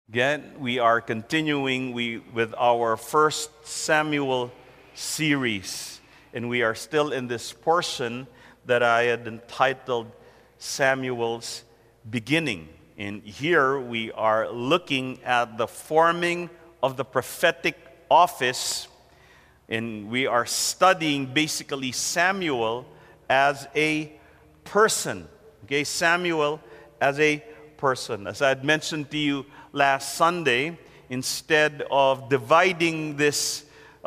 Again, we are continuing with our First Samuel series, and we are still in this portion that I had entitled Samuel's Beginning. And here we are looking at the forming of the prophetic office, and we are studying basically Samuel as a person. Okay, Samuel as a person. As I had mentioned to you last Sunday, instead of dividing this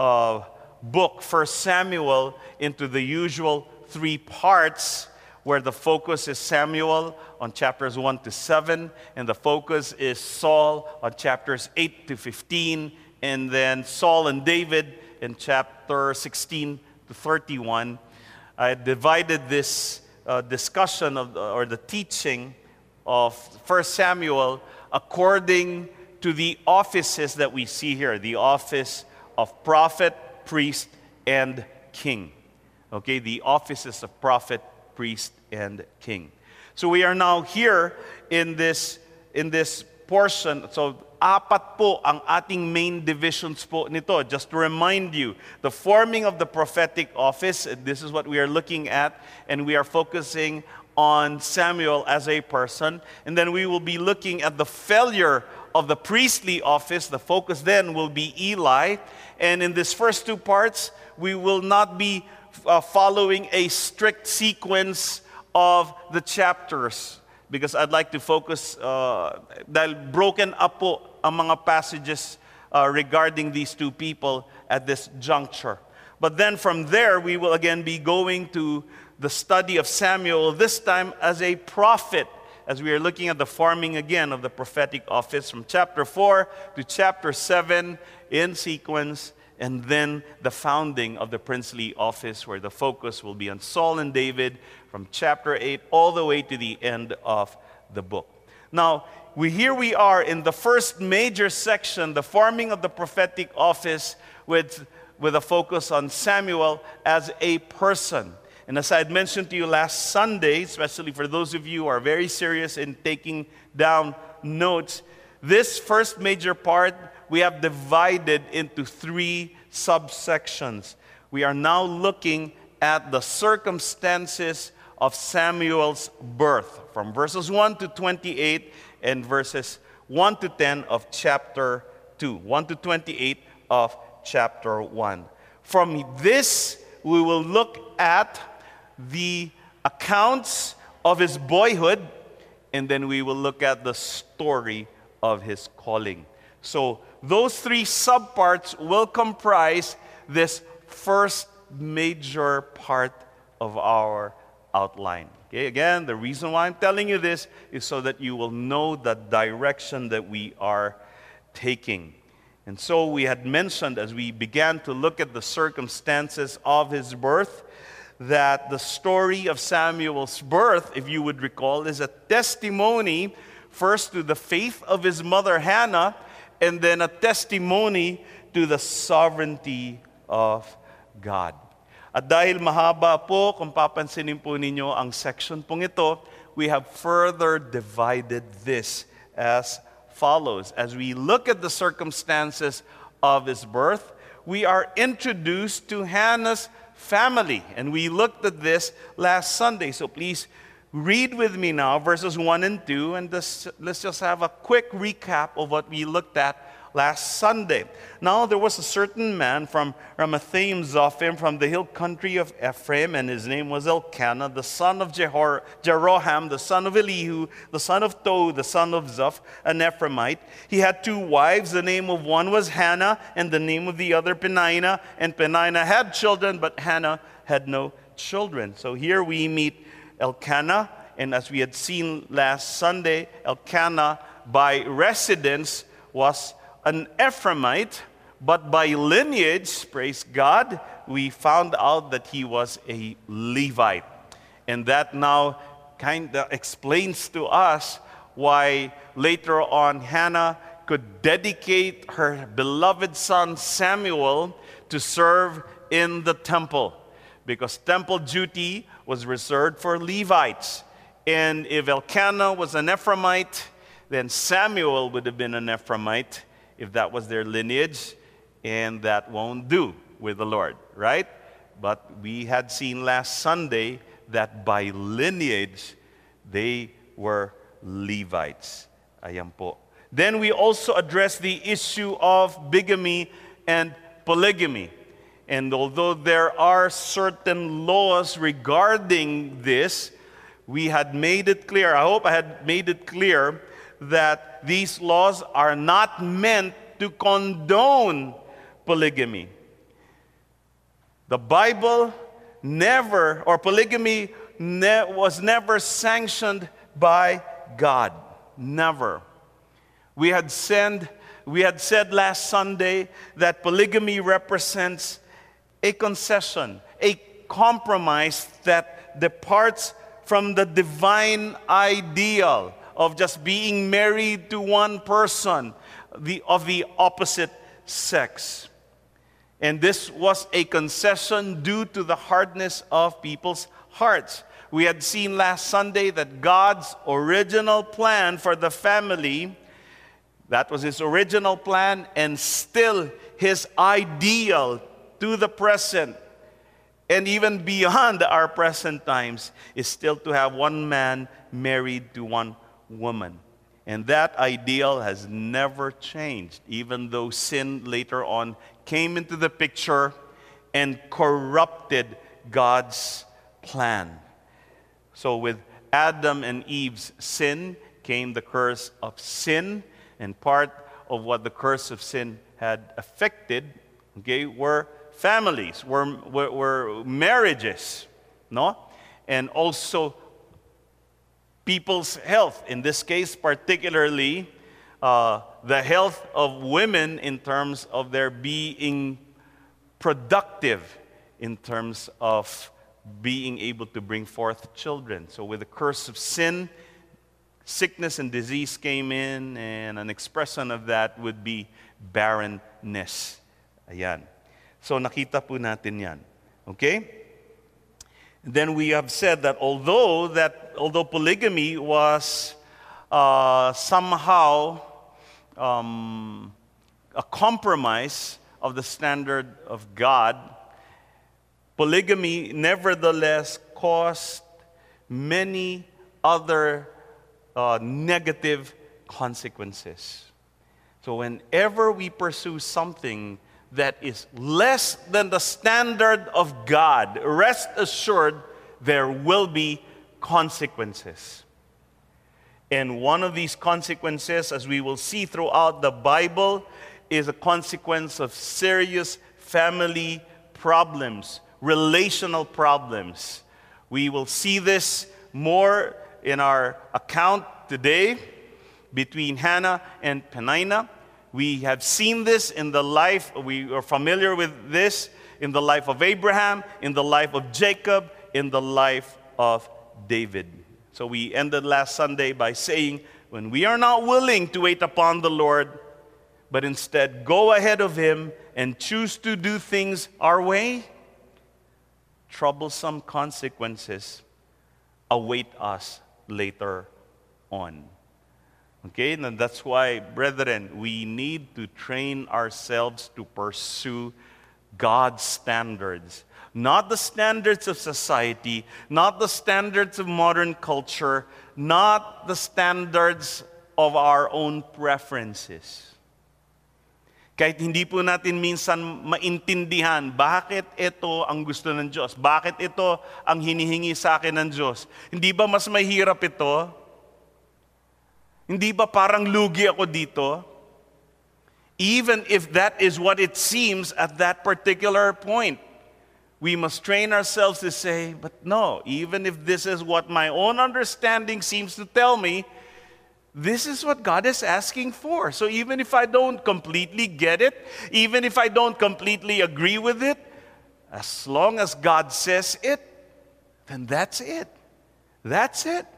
book, First Samuel, into the usual three parts, where the focus is Samuel on chapters 1 to 7, and the focus is Saul on chapters 8 to 15, and then Saul and David in chapter 16 to 31. I divided this discussion or the teaching of 1 Samuel according to the offices that we see here, the office of prophet, priest, and king. Okay, the offices of prophet, priest, and king. So we are now here in this portion. So apat po ang ating main divisions po nito. Just to remind you, the forming of the prophetic office, this is what we are looking at, and we are focusing on Samuel as a person. And then we will be looking at the failure of the priestly office. The focus then will be Eli. And in these first two parts, we will not be following a strict sequence of the chapters, because I'd like to focus, dahil broken up po ang mga passages regarding these two people at this juncture. But then from there, we will again be going to the study of Samuel, this time as a prophet, as we are looking at the forming again of the prophetic office from chapter 4 to chapter 7 in sequence, and then the founding of the princely office, where the focus will be on Saul and David from chapter 8 all the way to the end of the book. Now, here we are in the first major section, the forming of the prophetic office, with a focus on Samuel as a person. And as I had mentioned to you last Sunday, especially for those of you who are very serious in taking down notes, this first major part we have divided into three subsections. We are now looking at the circumstances of Samuel's birth, from verses 1 to 28 and verses 1 to 10 of chapter 2, 1 to 28 of chapter 1. From this, we will look at the accounts of his boyhood, and then we will look at the story of his calling. So those three subparts will comprise this first major part of our outline. Okay, again, the reason why I'm telling you this is so that you will know the direction that we are taking. And so we had mentioned, as we began to look at the circumstances of his birth, that the story of Samuel's birth, if you would recall, is a testimony first to the faith of his mother Hannah, and then a testimony to the sovereignty of God. At dahil mahaba po, kung papansinin po ninyo ang section pong ito, we have further divided this as follows. As we look at the circumstances of his birth, we are introduced to Hannah's family. And we looked at this last Sunday. So please read with me now verses 1 and 2. And let's just have a quick recap of what we looked at last Sunday. Now there was a certain man from Ramathaim Zophim, from the hill country of Ephraim, and his name was Elkanah, the son of Jeroham, the son of Elihu, the son of Tohu, the son of Zoph, an Ephraimite. He had two wives. The name of one was Hannah, and the name of the other Peninnah. And Peninnah had children, but Hannah had no children. So here we meet Elkanah, and as we had seen last Sunday, Elkanah by residence was an Ephraimite, but by lineage, praise God, we found out that he was a Levite. And that now kind of explains to us why later on Hannah could dedicate her beloved son Samuel to serve in the temple, because temple duty was reserved for Levites. And if Elkanah was an Ephraimite, then Samuel would have been an Ephraimite if that was their lineage, and that won't do with the Lord, right? But we had seen last Sunday that by lineage, they were Levites. Ayan po. Then we also address the issue of bigamy and polygamy. And although there are certain laws regarding this, we had made it clear, I hope I had made it clear, that these laws are not meant to condone polygamy. The Bible never, or polygamy was never sanctioned by God. Never. We had said last Sunday that polygamy represents a concession, a compromise that departs from the divine ideal of just being married to one person of the opposite sex. And this was a concession due to the hardness of people's hearts. We had seen last Sunday that God's original plan for the family, that was His original plan, and still His ideal to the present, and even beyond our present times, is still to have one man married to one woman. And that ideal has never changed, even though sin later on came into the picture and corrupted God's plan. So with Adam and Eve's sin came the curse of sin, and part of what the curse of sin had affected, were families, were marriages, no? And also people's health. In this case, particularly the health of women in terms of their being productive, in terms of being able to bring forth children. So with the curse of sin, sickness and disease came in, and an expression of that would be barrenness. Ayan. So nakita po natin yan. Okay? Then we have said that although polygamy was somehow a compromise of the standard of God, polygamy nevertheless caused many other negative consequences. So whenever we pursue something that is less than the standard of God, rest assured there will be consequences. And one of these consequences, as we will see throughout the Bible, is a consequence of serious family problems, relational problems. We will see this more in our account today between Hannah and Peninnah. We have seen this in the life, we are familiar with this in the life of Abraham, in the life of Jacob, in the life of David. So we ended last Sunday by saying, when we are not willing to wait upon the Lord, but instead go ahead of Him and choose to do things our way, troublesome consequences await us later on. Okay, and that's why, brethren, we need to train ourselves to pursue God's standards. Not the standards of society, not the standards of modern culture, not the standards of our own preferences. Kahit hindi po natin minsan maintindihan bakit ito ang gusto ng Diyos, bakit ito ang hinihingi sa akin ng Diyos. Hindi ba mas mahirap ito? Hindi ba parang lugi ako dito? Even if that is what it seems at that particular point, we must train ourselves to say, but no, even if this is what my own understanding seems to tell me, this is what God is asking for. So even if I don't completely get it, even if I don't completely agree with it, as long as God says it, then that's it. That's it.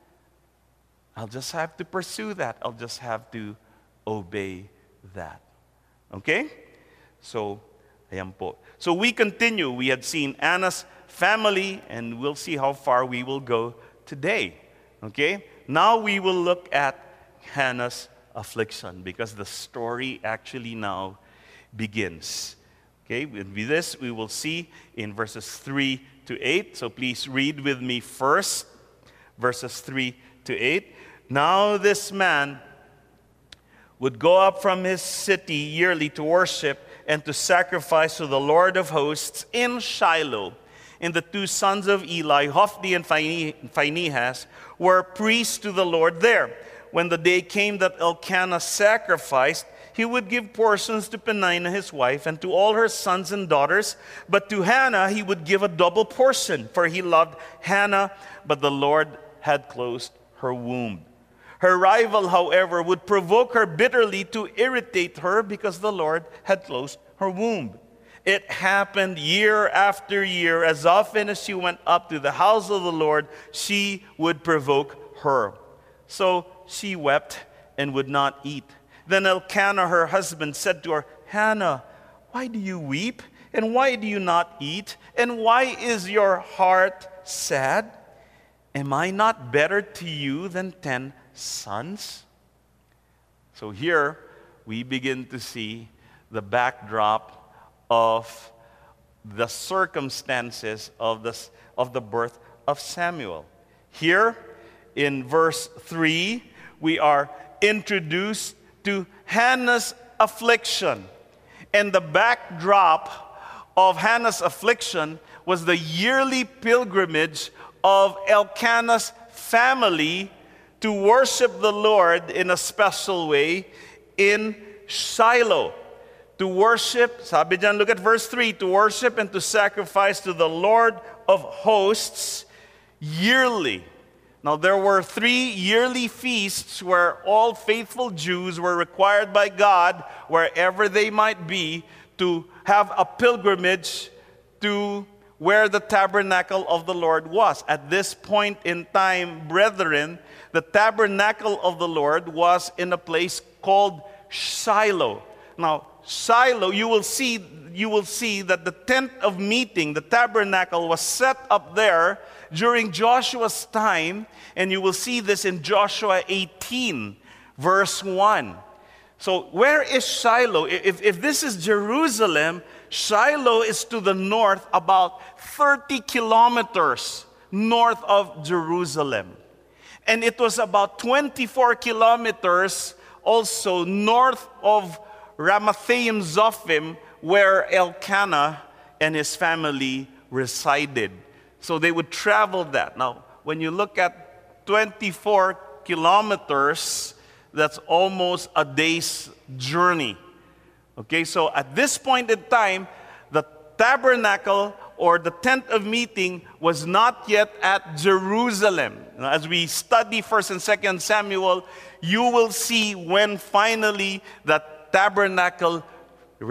I'll just have to pursue that. I'll just have to obey that. Okay? So, ayan po. So we continue. We had seen Anna's family, and we'll see how far we will go today. Okay? Now we will look at Hannah's affliction, because the story actually now begins. Okay, with this we will see in verses 3 to 8. So please read with me first, verses 3 to 8. Now this man would go up from his city yearly to worship and to sacrifice to the Lord of hosts in Shiloh. And the two sons of Eli, Hophni and Phinehas, were priests to the Lord there. When the day came that Elkanah sacrificed, he would give portions to Peninnah his wife and to all her sons and daughters. But to Hannah he would give a double portion, for he loved Hannah, but the Lord had closed her womb. Her rival, however, would provoke her bitterly to irritate her because the Lord had closed her womb. It happened year after year. As often as she went up to the house of the Lord, she would provoke her. So she wept and would not eat. Then Elkanah, her husband, said to her, Hannah, why do you weep? And why do you not eat? And why is your heart sad? Am I not better to you than 10 sons? So here we begin to see the backdrop of the circumstances of the birth of Samuel. Here in verse 3, we are introduced to Hannah's affliction. And the backdrop of Hannah's affliction was the yearly pilgrimage of Elkanah's family to worship the Lord in a special way in Shiloh. To worship, sabi dyan, look at verse 3, to worship and to sacrifice to the Lord of hosts yearly. Now, there were 3 yearly feasts where all faithful Jews were required by God, wherever they might be, to have a pilgrimage to where the tabernacle of the Lord was. At this point in time, brethren, the tabernacle of the Lord was in a place called Shiloh. Now, Shiloh, you will see that the tent of meeting, the tabernacle, was set up there during Joshua's time, and you will see this in Joshua 18, verse 1. So where is Shiloh? If this is Jerusalem, Shiloh is to the north, about 30 kilometers north of Jerusalem. And it was about 24 kilometers also north of Ramathaim Zophim, where Elkanah and his family resided. So they would travel that. Now, when you look at 24 kilometers, that's almost a day's journey. Okay, so at this point in time, the tabernacle or the tent of meeting was not yet at Jerusalem. Now, as we study 1st and 2nd Samuel, you will see when finally the tabernacle will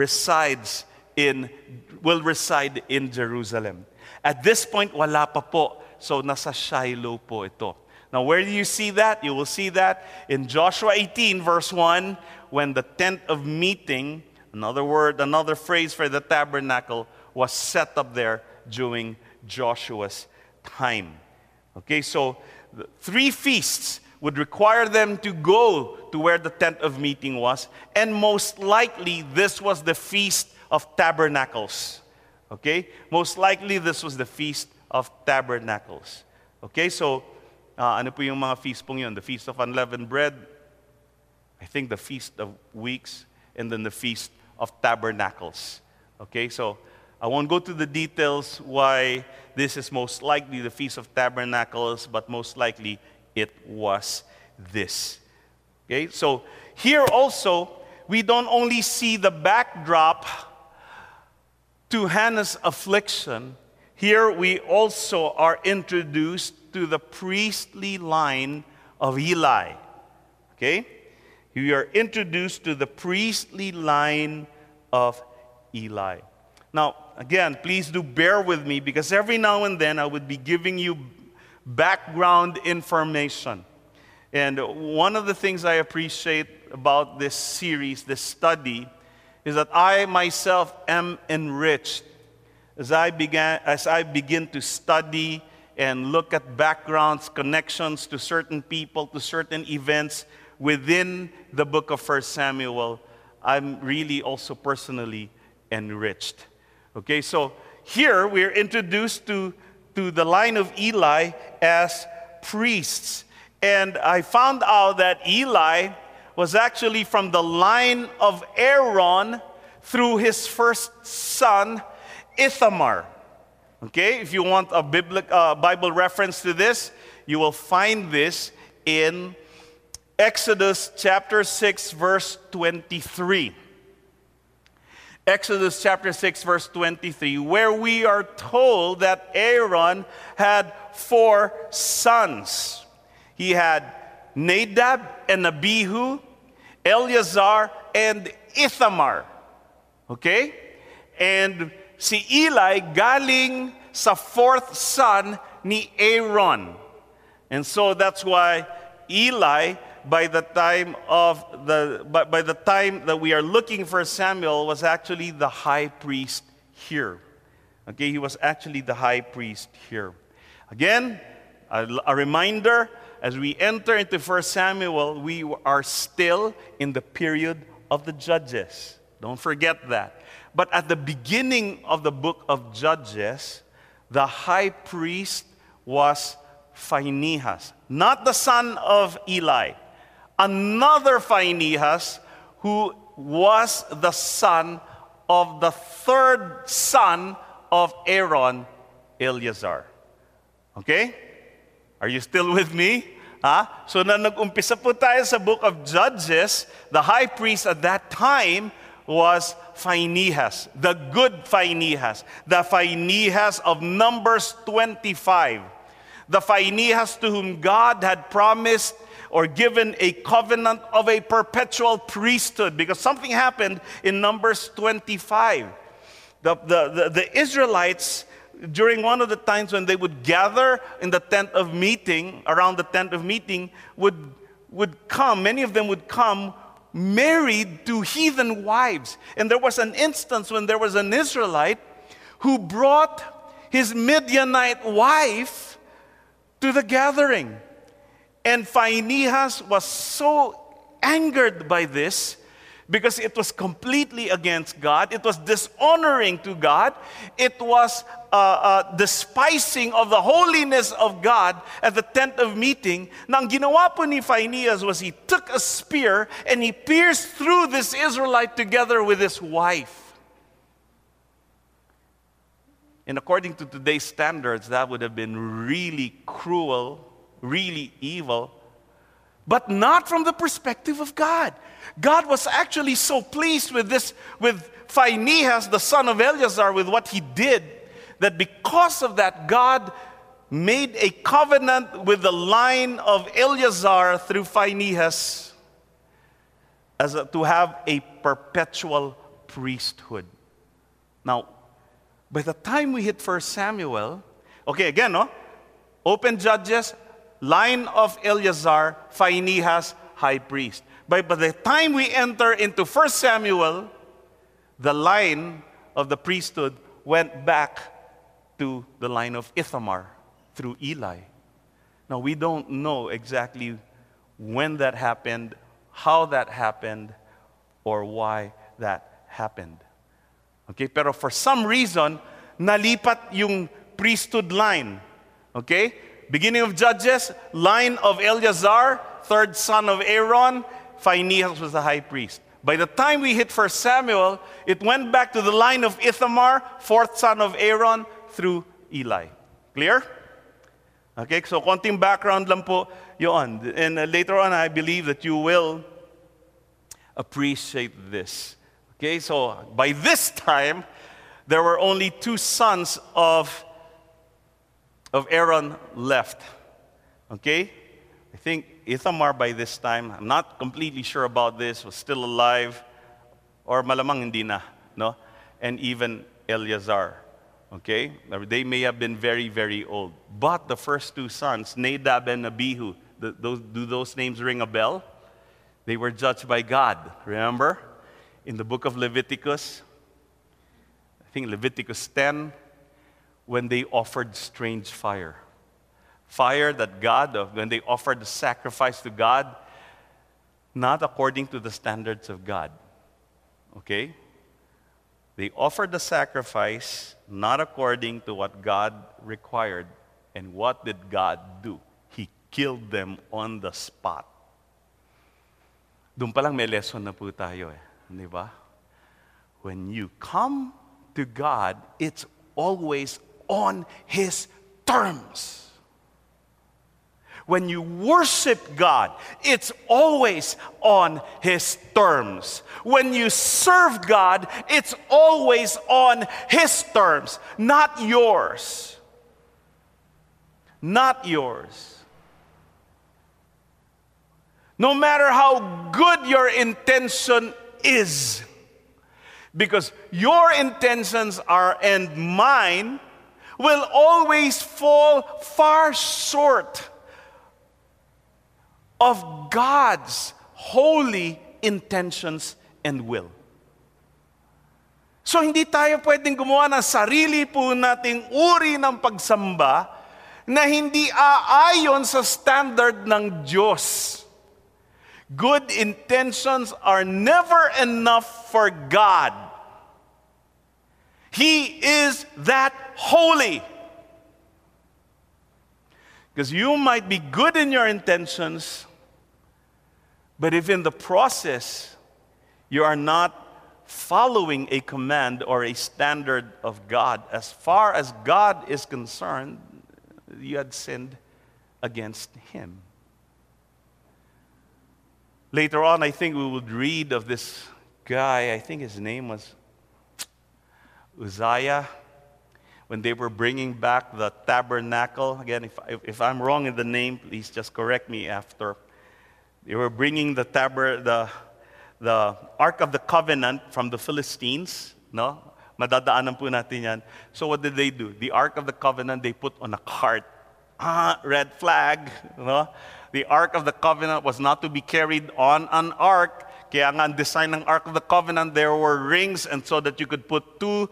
reside in Jerusalem. At this point, wala pa po. So, nasa Shiloh po ito. Now, where do you see that? You will see that in Joshua 18, verse 1, when the tent of meeting, another phrase for the tabernacle, was set up there during Joshua's time. Okay, so the 3 feasts would require them to go to where the tent of meeting was, and most likely this was the Feast of Tabernacles. Okay? Most likely this was the Feast of Tabernacles. Okay, so ano po yung mga feast pong yun? The Feast of Unleavened Bread, I think the Feast of Weeks, and then the Feast of Tabernacles. Okay, so I won't go to the details why this is most likely the Feast of Tabernacles, but most likely it was this. Okay, so here also, we don't only see the backdrop to Hannah's affliction, here we also are introduced to the priestly line of Eli. Okay? We are introduced to the priestly line of Eli. Now, again, please do bear with me, because every now and then I would be giving you background information. And one of the things I appreciate about this series, this study, is that I myself am enriched as I begin to study and look at backgrounds, connections to certain people, to certain events within the book of 1 Samuel, I'm really also personally enriched. Okay, so here we're introduced to the line of Eli as priests. And I found out that Eli was actually from the line of Aaron through his first son, Ithamar. Okay, if you want a Bible reference to this, you will find this in Exodus chapter 6, verse 23. Exodus chapter 6, verse 23, where we are told that Aaron had 4 sons. He had Nadab and Abihu, Eleazar, and Ithamar. Okay? And si Eli galing sa 4th son ni Aaron. And so that's why Eli, by the time that we are looking for Samuel, was actually the high priest here. Okay, he was actually the high priest here. Again, a reminder, as we enter into 1 Samuel, we are still in the period of the Judges. Don't forget that. But at the beginning of the book of Judges, the high priest was Phinehas, not the son of Eli. Another Phinehas, who was the son of the 3rd son of Aaron, Eleazar. Okay? Are you still with me? So na nag-umpisa po tayo sa book of Judges, the high priest at that time was Phinehas, the good Phinehas, the Phinehas of Numbers 25, the Phinehas to whom God had promised or given a covenant of a perpetual priesthood, because something happened in Numbers 25. The Israelites, during one of the times when they would gather in the tent of meeting, around the tent of meeting, would come, many of them would come married to heathen wives. And there was an instance when there was an Israelite who brought his Midianite wife to the gathering. And Phinehas was so angered by this because it was completely against God. It was dishonoring to God. It was despising of the holiness of God at the tent of meeting. Na ang ginawa po ni Phinehas was he took a spear and he pierced through this Israelite together with his wife. And according to today's standards, that would have been really cruel, really evil, but not from the perspective of God. God was actually so pleased with Phinehas, the son of Eleazar, with what he did, that because of that, God made a covenant with the line of Eleazar through Phinehas to have a perpetual priesthood. Now, by the time we hit 1 Samuel, okay, again, no? Open Judges, line of Eleazar, Phinehas, high priest. By the time we enter into 1 Samuel, the line of the priesthood went back to the line of Ithamar through Eli. Now, we don't know exactly when that happened, how that happened, or why that happened. Okay, pero for some reason, nalipat yung priesthood line. Okay? Beginning of Judges, line of Eleazar, 3rd son of Aaron, Phinehas was the high priest. By the time we hit 1 Samuel, it went back to the line of Ithamar, 4th son of Aaron, through Eli. Clear? Okay, so konting background lang po yun. And later on, I believe that you will appreciate this. Okay, so by this time, there were only 2 sons of Aaron left. Okay? I think Ithamar by this time, I'm not completely sure about this, was still alive, or malamang hindi na, no? And even Eleazar. Okay? They may have been very, very old. But the first 2 sons, Nadab and Abihu, do those names ring a bell? They were judged by God. Remember? In the book of Leviticus, I think Leviticus 10, when they offered strange fire. Fire that when they offered the sacrifice to God, not according to the standards of God. Okay? They offered the sacrifice not according to what God required. And what did God do? He killed them on the spot. Doon pa lang may lesson na po tayo eh. Di ba? When you come to God, it's always on His terms. When you worship God, it's always on His terms. When you serve God, it's always on His terms, not yours. Not yours. No matter how good your intention is, because your intentions are and mine will always fall far short of God's holy intentions and will. So hindi tayo pwedeng gumawa ng sarili po nating uri ng pagsamba na hindi aayon sa standard ng Diyos. Good intentions are never enough for God. He is that holy. Because you might be good in your intentions, but if in the process you are not following a command or a standard of God, as far as God is concerned, you had sinned against Him. Later on, I think we would read of this guy, I think his name was Uzziah, when they were bringing back the tabernacle. Again, if I'm wrong in the name, please just correct me after. They were bringing the Ark of the Covenant from the Philistines. No? Madadaanan po natin yan. So what did they do? The Ark of the Covenant, they put on a cart. Red flag. No? The Ark of the Covenant was not to be carried on an ark. Kaya nga, ang design ng Ark of the Covenant, there were rings, and so that you could put two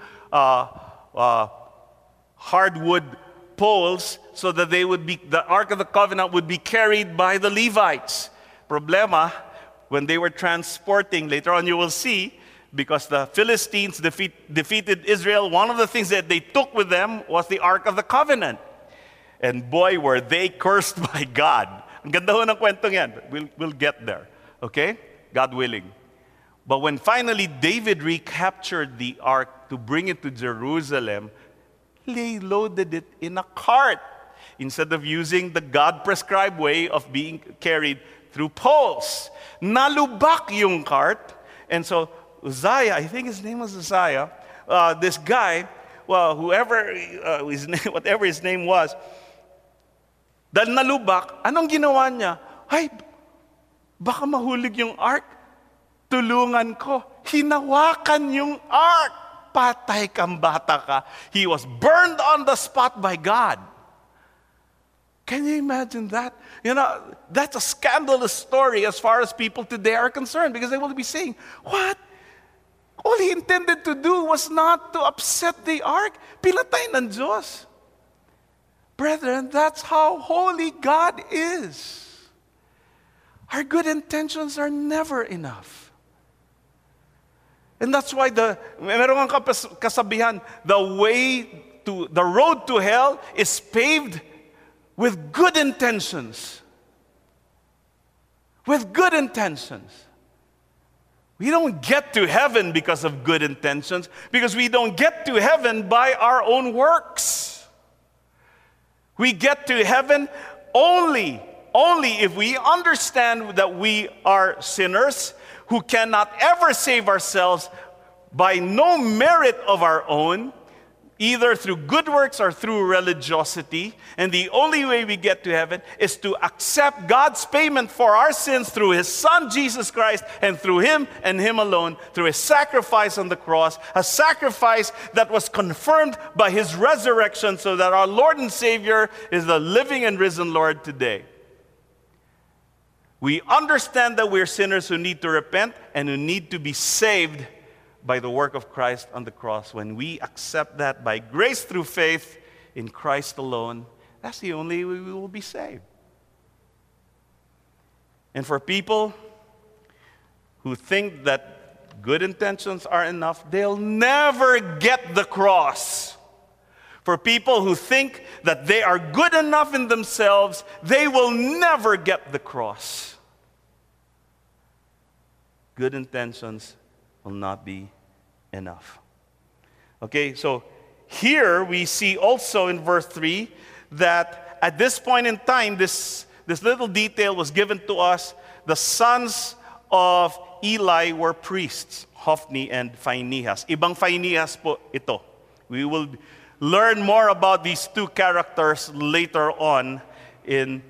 hardwood poles so that the Ark of the Covenant would be carried by the Levites. Problema, when they were transporting, later on you will see, because the Philistines defeated Israel, one of the things that they took with them was the Ark of the Covenant. And boy, were they cursed by God. Ang ganda ho ng kwentong yan. We'll get there. Okay? God willing. But when finally David recaptured the ark to bring it to Jerusalem, they loaded it in a cart instead of using the God-prescribed way of being carried through poles. Nalubak yung cart. And so Uzziah, I think his name was Uzziah, this guy, well, whatever his name was, dahil nalubak, anong ginawa niya? Ay, baka mahulog yung ark. Tulungan ko. Hinawakan yung ark. Patay kang bata ka. He was burned on the spot by God. Can you imagine that? You know, that's a scandalous story as far as people today are concerned, because they will be saying, what? All he intended to do was not to upset the ark. Pinatay ng Diyos. Brethren, that's how holy God is. Our good intentions are never enough. And that's why meron kang kasabihan, the road to hell is paved with good intentions. With good intentions. We don't get to heaven because of good intentions, because we don't get to heaven by our own works. We get to heaven only if we understand that we are sinners who cannot ever save ourselves by no merit of our own, either through good works or through religiosity. And the only way we get to heaven is to accept God's payment for our sins through His Son, Jesus Christ, and through Him and Him alone, through His sacrifice on the cross, a sacrifice that was confirmed by His resurrection, so that our Lord and Savior is the living and risen Lord today. We understand that we're sinners who need to repent and who need to be saved by the work of Christ on the cross. When we accept that by grace through faith in Christ alone, that's the only way we will be saved. And for people who think that good intentions are enough, they'll never get the cross. For people who think that they are good enough in themselves, they will never get the cross. Good intentions will not be enough. Okay, so here we see also in verse 3 that at this point in time, this little detail was given to us. The sons of Eli were priests, Hophni and Phinehas. Ibang Phinehas po ito. We will learn more about these two characters later on in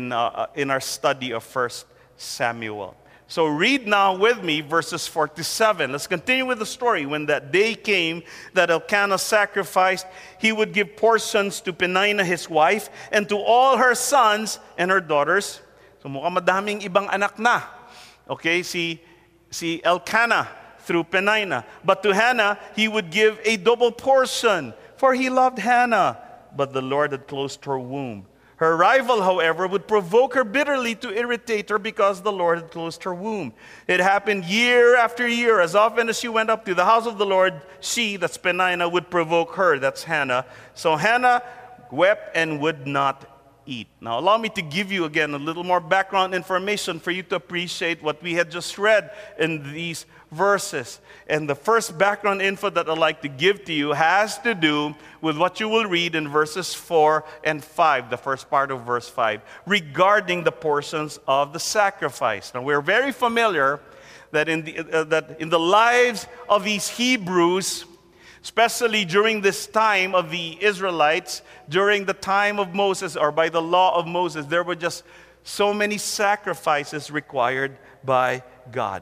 our study of 1 Samuel. So read now with me verses 4 to 7. Let's continue with the story. When that day came that Elkanah sacrificed, he would give portions to Peninnah his wife and to all her sons and her daughters. So mukhang madaming ibang anak na. Okay, si Elkanah through Peninnah. But to Hannah, he would give a double portion, for he loved Hannah, but the Lord had closed her womb. Her rival, however, would provoke her bitterly to irritate her because the Lord had closed her womb. It happened year after year. As often as she went up to the house of the Lord, she, that's Peninnah, would provoke her, that's Hannah. So Hannah wept and would not eat. Now allow me to give you again a little more background information for you to appreciate what we had just read in these verses. And the first background info that I'd like to give to you has to do with what you will read in verses 4 and 5, the first part of verse 5, regarding the portions of the sacrifice. Now we're very familiar that in the lives of these Hebrews, especially during this time of the Israelites, during the time of Moses or by the law of Moses, there were just so many sacrifices required by God.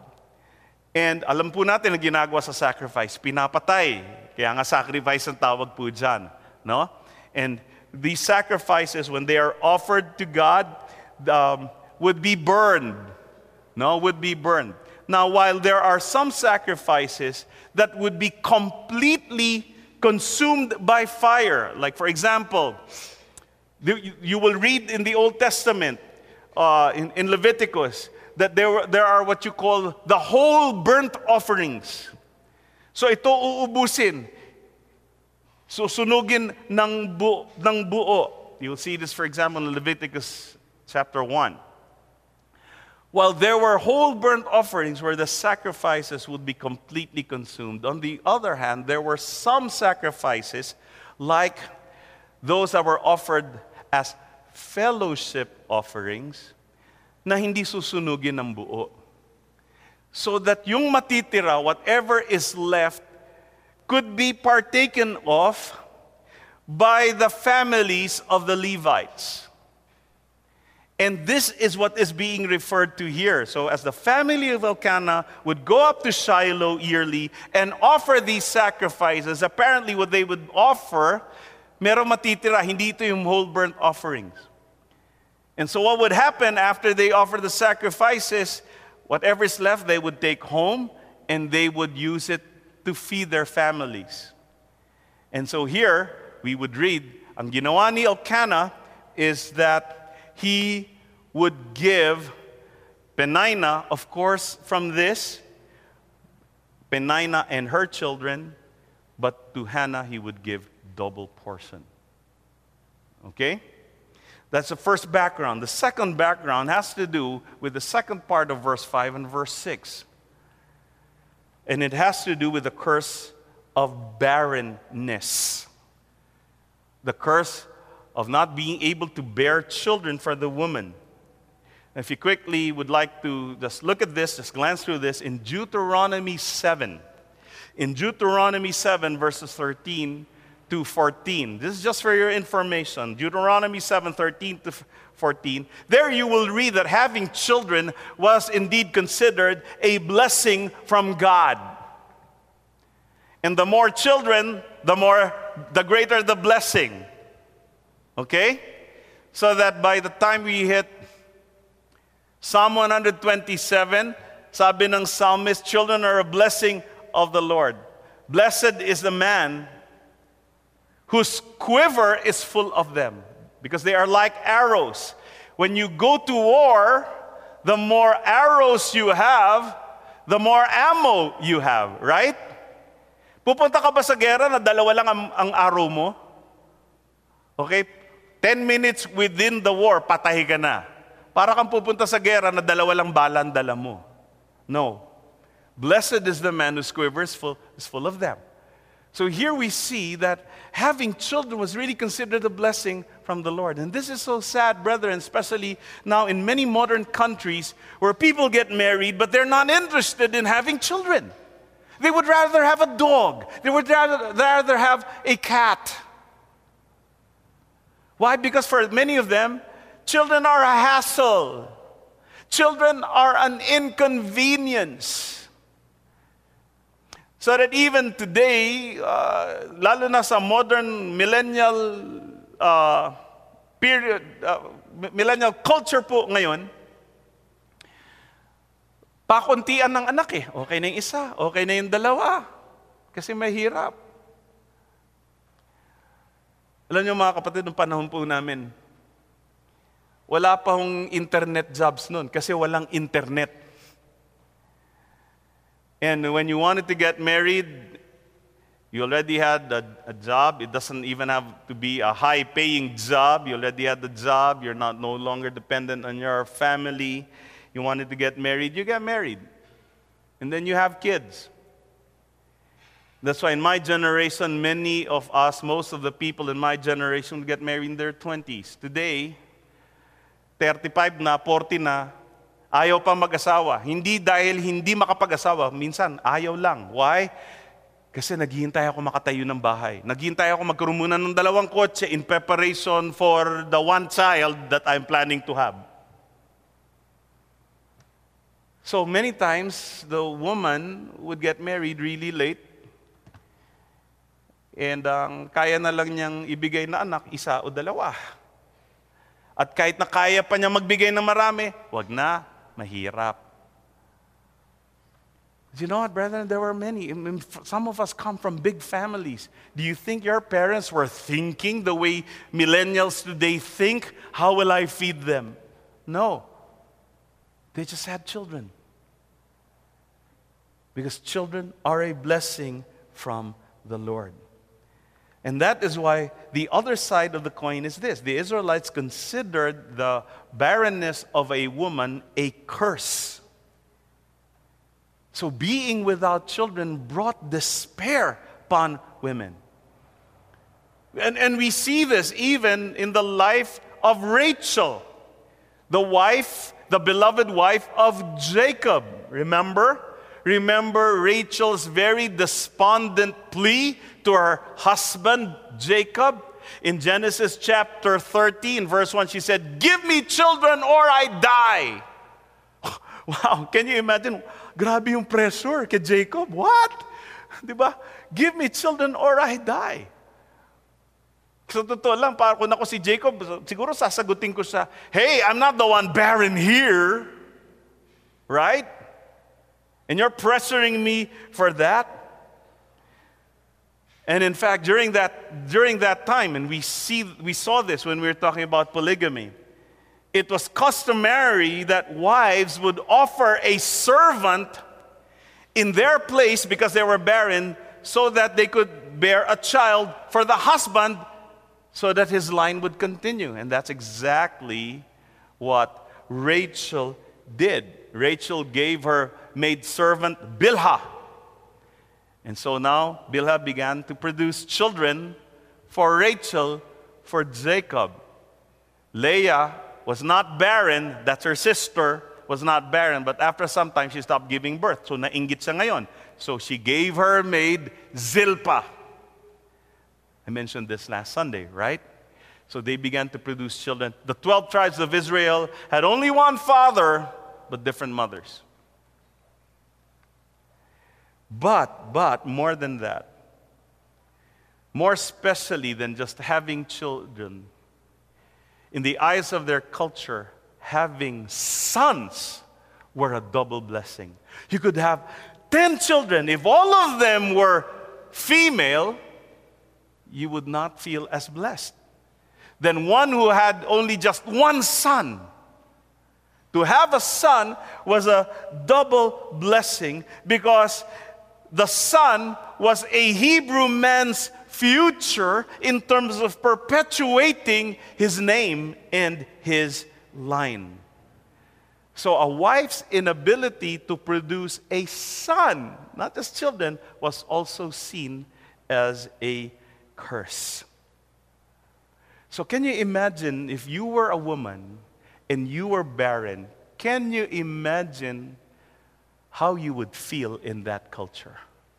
And alam po natin ang ginagawa sa sacrifice, pinapatay. Kaya nga sacrifice ang tawag po dyan. No? And these sacrifices, when they are offered to God, would be burned. No, would be burned. Now, while there are some sacrifices that would be completely consumed by fire, like for example, you will read in the Old Testament, in Leviticus, that there are what you call the whole burnt offerings. So ito uubusin. Susunugin ng buo. You'll see this, for example, in Leviticus chapter 1. While there were whole burnt offerings where the sacrifices would be completely consumed, on the other hand, there were some sacrifices like those that were offered as fellowship offerings na hindi susunugin ng buo. So that yung matitira, whatever is left, could be partaken of by the families of the Levites. And this is what is being referred to here. So as the family of Elkanah would go up to Shiloh yearly and offer these sacrifices, apparently what they would offer, merong matitira, hindi ito yung whole burnt offerings. And so what would happen after they offer the sacrifices, whatever is left they would take home and they would use it to feed their families. And so here we would read, ang ginawa ni Elkanah is that he would give Peninnah, of course, from this, Peninnah and her children, but to Hannah he would give double portion. Okay? That's the first background. The second background has to do with the second part of verse 5 and verse 6. And it has to do with the curse of barrenness. The curse of not being able to bear children for the woman. If you quickly would like to just look at this, just glance through this, in Deuteronomy 7. In Deuteronomy 7, verses 13 to 14. This is just for your information. Deuteronomy 7, 13 to 14. There you will read that having children was indeed considered a blessing from God. And the more children, the greater the blessing. Okay? So that by the time we hit Psalm 127, sabi ng psalmist, children are a blessing of the Lord. Blessed is the man whose quiver is full of them, because they are like arrows. When you go to war, the more arrows you have, the more ammo you have, right? Pupunta ka ba sa gera na dalawa lang ang araw mo? Okay? 10 minutes within the war, patay ka na. Para kang pupunta sa gera na dalawa lang bala ang dala mo. No. Blessed is the man whose quiver is full of them. So here we see that having children was really considered a blessing from the Lord. And this is so sad, brethren, especially now in many modern countries where people get married, but they're not interested in having children. They would rather have a dog. They would rather have a cat. Why? Because for many of them, children are a hassle. Children are an inconvenience. So that even today, lalo na sa modern millennial period, millennial culture po ngayon, pakuntian ng anak eh. Okay na yung isa, okay na yung dalawa. Kasi mahirap. Alam niyo mga kapatid, noong panahon po namin, wala pa hong internet jobs noon kasi walang internet. And when you wanted to get married, you already had a job. It doesn't even have to be a high-paying job. You already had the job. You're no longer dependent on your family. You wanted to get married, you get married. And then you have kids. That's why in my generation, many of us, most of the people in my generation get married in their 20s. Today, 35 na, 40 na, ayaw pa mag-asawa. Hindi dahil hindi makapag-asawa. Minsan, ayaw lang. Why? Kasi naghihintay ako makatayo ng bahay. Naghihintay ako magkaroon muna ng 2 kotse in preparation for the 1 child that I'm planning to have. So many times, the woman would get married really late. And kaya na lang niyang ibigay na anak, 1 o 2. At kahit na kaya pa niya magbigay ng marami, wag na, mahirap. You know what, brethren? There were many. Some of us come from big families. Do you think your parents were thinking the way millennials today think? How will I feed them? No. They just had children. Because children are a blessing from the Lord. And that is why the other side of the coin is this. The Israelites considered the barrenness of a woman a curse. So being without children brought despair upon women. And we see this even in the life of Rachel, the wife, the beloved wife of Jacob. Remember Rachel's very despondent plea to her husband, Jacob? In Genesis chapter 13, verse 1, she said, "Give me children or I die." Wow, can you imagine? Grabe yung pressure kay Jacob. What? Diba? Give me children or I die. So totoo lang, para kung ako si Jacob, siguro sasagutin ko siya, "Hey, I'm not the one barren here." Right? And you're pressuring me for that? And in fact, during that time, and we saw this when we were talking about polygamy, it was customary that wives would offer a servant in their place because they were barren so that they could bear a child for the husband so that his line would continue. And that's exactly what Rachel did. Rachel gave her maidservant Bilhah. And so now Bilhah began to produce children for Rachel, for Jacob. Leah was not barren, that's her sister, was not barren, but after some time she stopped giving birth. So nainggit siya ngayon. So she gave her maid Zilpah. I mentioned this last Sunday, right? So they began to produce children. The 12 tribes of Israel had only one father, but different mothers. But more than that, more especially than just having children, in the eyes of their culture, having sons were a double blessing. You could have 10 children. If all of them were female, you would not feel as blessed. Then one who had only just one son, To have a son was a double blessing because the son was a Hebrew man's future in terms of perpetuating his name and his line. So a wife's inability to produce a son, not just children, was also seen as a curse. So can you imagine if you were a woman and you were barren, can you imagine how you would feel in that culture?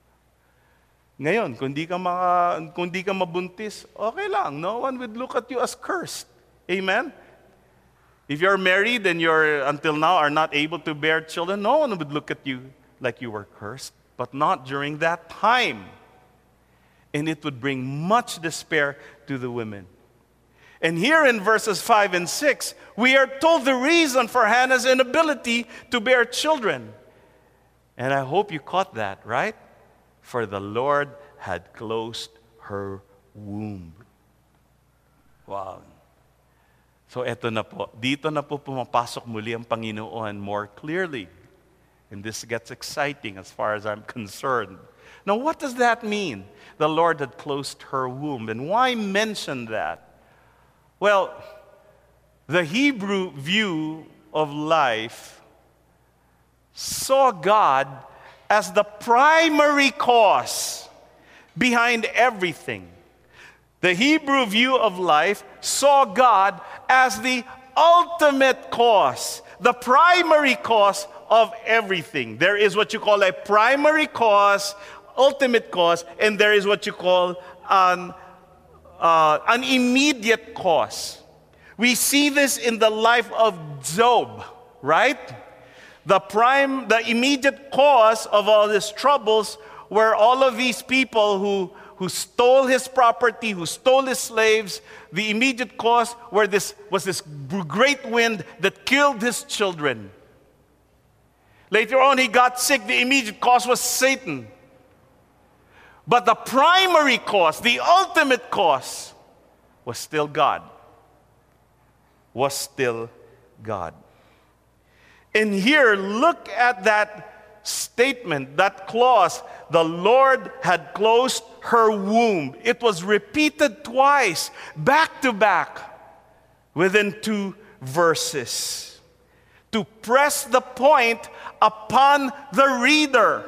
Ngayon, kung di ka mabuntis, okay lang. No one would look at you as cursed. Amen? If you're married and you're until now are not able to bear children, no one would look at you like you were cursed, but not during that time. And it would bring much despair to the women. And here in verses 5 and 6, we are told the reason for Hannah's inability to bear children. And I hope you caught that, right? For the Lord had closed her womb. Wow. So eto na po. Dito na po pumapasok muli ang Panginoon more clearly. And this gets exciting as far as I'm concerned. Now what does that mean? The Lord had closed her womb. And why mention that? Well, the Hebrew view of life saw God as the primary cause behind everything. The Hebrew view of life saw God as the ultimate cause, the primary cause of everything. There is what you call a primary cause, ultimate cause, and there is what you call an immediate cause. We see this in the life of Job, right? The immediate cause of all his troubles were all of these people who stole his property, who stole his slaves. The immediate cause was this great wind that killed his children. Later on, he got sick. The immediate cause was Satan. But the primary cause, the ultimate cause, was still God. Was still God. And here, look at that statement, that clause. The Lord had closed her womb. It was repeated twice, back to back, within 2 verses, to press the point upon the reader.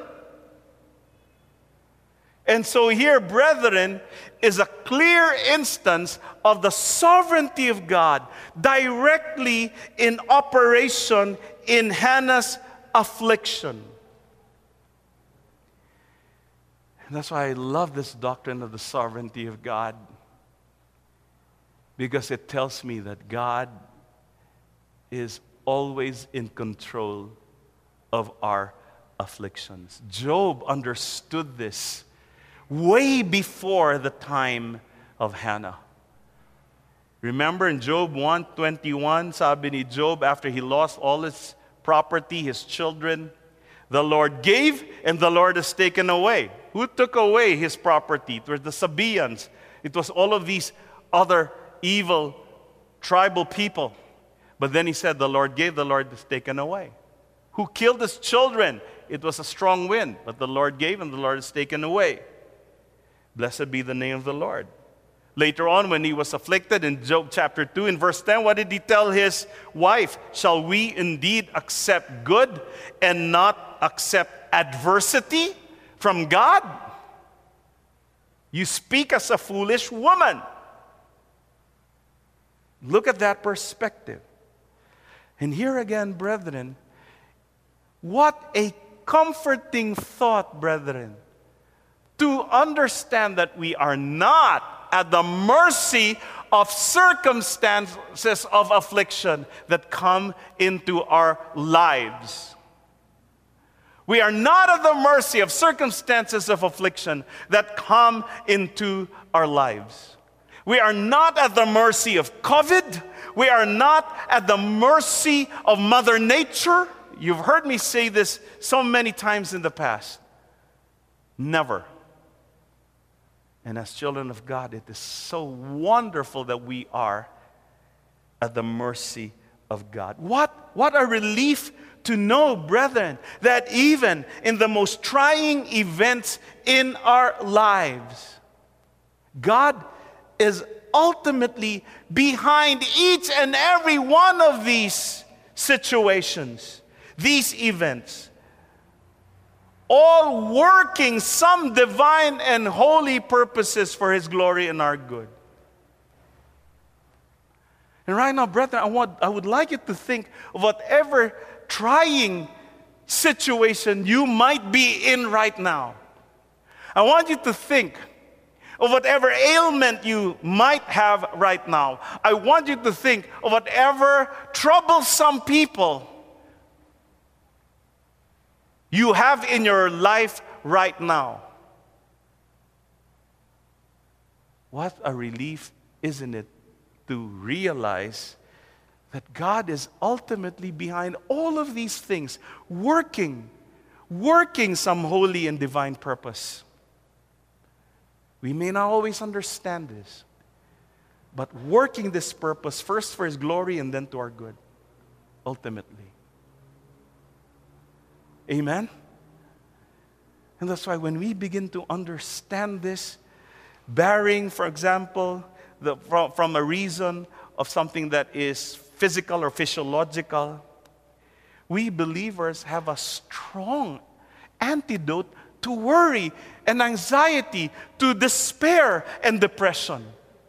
And so here, brethren, is a clear instance of the sovereignty of God directly in operation in Hannah's affliction. And that's why I love this doctrine of the sovereignty of God, because it tells me that God is always in control of our afflictions. Job understood this way before the time of Hannah. Remember in Job 1:21, sabi ni Job after he lost all his property, his children, the Lord gave and the Lord has taken away. Who took away his property? It was the Sabaeans. It was all of these other evil tribal people. But then he said, the Lord gave, the Lord has taken away. Who killed his children? It was a strong wind, but the Lord gave and the Lord has taken away. Blessed be the name of the Lord. Later on, when he was afflicted in Job chapter 2, in verse 10, what did he tell his wife? Shall we indeed accept good and not accept adversity from God? You speak as a foolish woman. Look at that perspective. And here again, brethren, what a comforting thought, brethren, to understand that we are not at the mercy of circumstances of affliction that come into our lives. We are not at the mercy of circumstances of affliction that come into our lives. We are not at the mercy of COVID. We are not at the mercy of Mother Nature. You've heard me say this so many times in the past. Never. And as children of God, it is so wonderful that we are at the mercy of God. What a relief to know, brethren, that even in the most trying events in our lives, God is ultimately behind each and every one of these situations, these events, all working some divine and holy purposes for His glory and our good. And right now, brethren, I would like you to think of whatever trying situation you might be in right now. I want you to think of whatever ailment you might have right now. I want you to think of whatever troublesome people you have in your life right now. What a relief, isn't it, to realize that God is ultimately behind all of these things, working some holy and divine purpose. We may not always understand this, but working this purpose first for His glory and then to our good, ultimately. Amen? And that's why when we begin to understand this, bearing, for example, from a reason of something that is physical or physiological, we believers have a strong antidote to worry and anxiety, to despair and depression.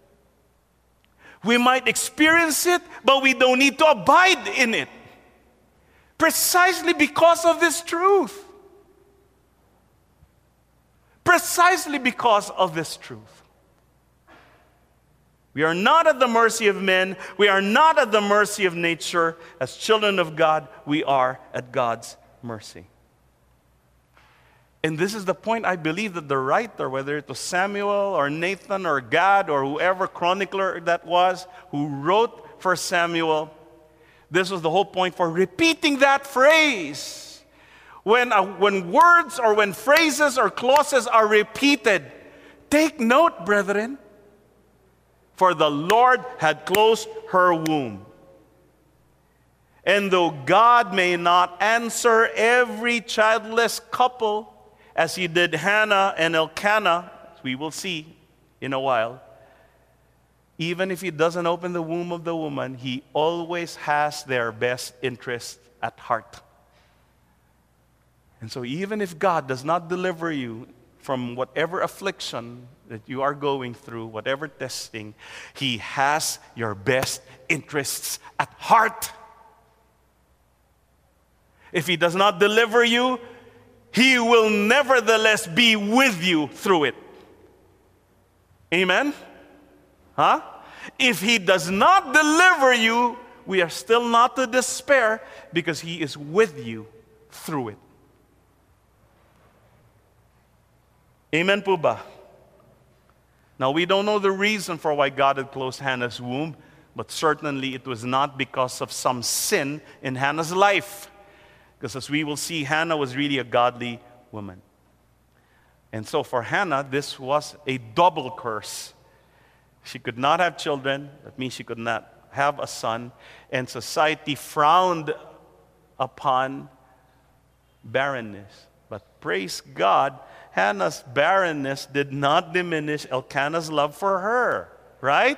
We might experience it, but we don't need to abide in it. Precisely because of this truth. Precisely because of this truth. We are not at the mercy of men. We are not at the mercy of nature. As children of God, we are at God's mercy. And this is the point I believe that the writer, whether it was Samuel or Nathan or Gad or whoever chronicler that was who wrote for Samuel, this was the whole point for repeating that phrase. When words or when phrases or clauses are repeated, take note, brethren. For the Lord had closed her womb. And though God may not answer every childless couple, as He did Hannah and Elkanah, as we will see in a while, even if He doesn't open the womb of the woman, He always has their best interest at heart. And so even if God does not deliver you from whatever affliction that you are going through, whatever testing, He has your best interests at heart. If He does not deliver you, He will nevertheless be with you through it. Amen? Huh? If He does not deliver you, we are still not to despair because He is with you through it. Amen po ba? Now, we don't know the reason for why God had closed Hannah's womb, but certainly it was not because of some sin in Hannah's life. Because as we will see, Hannah was really a godly woman. And so for Hannah, this was a double curse. She could not have children. That means she could not have a son. And society frowned upon barrenness. But praise God, Hannah's barrenness did not diminish Elkanah's love for her, right?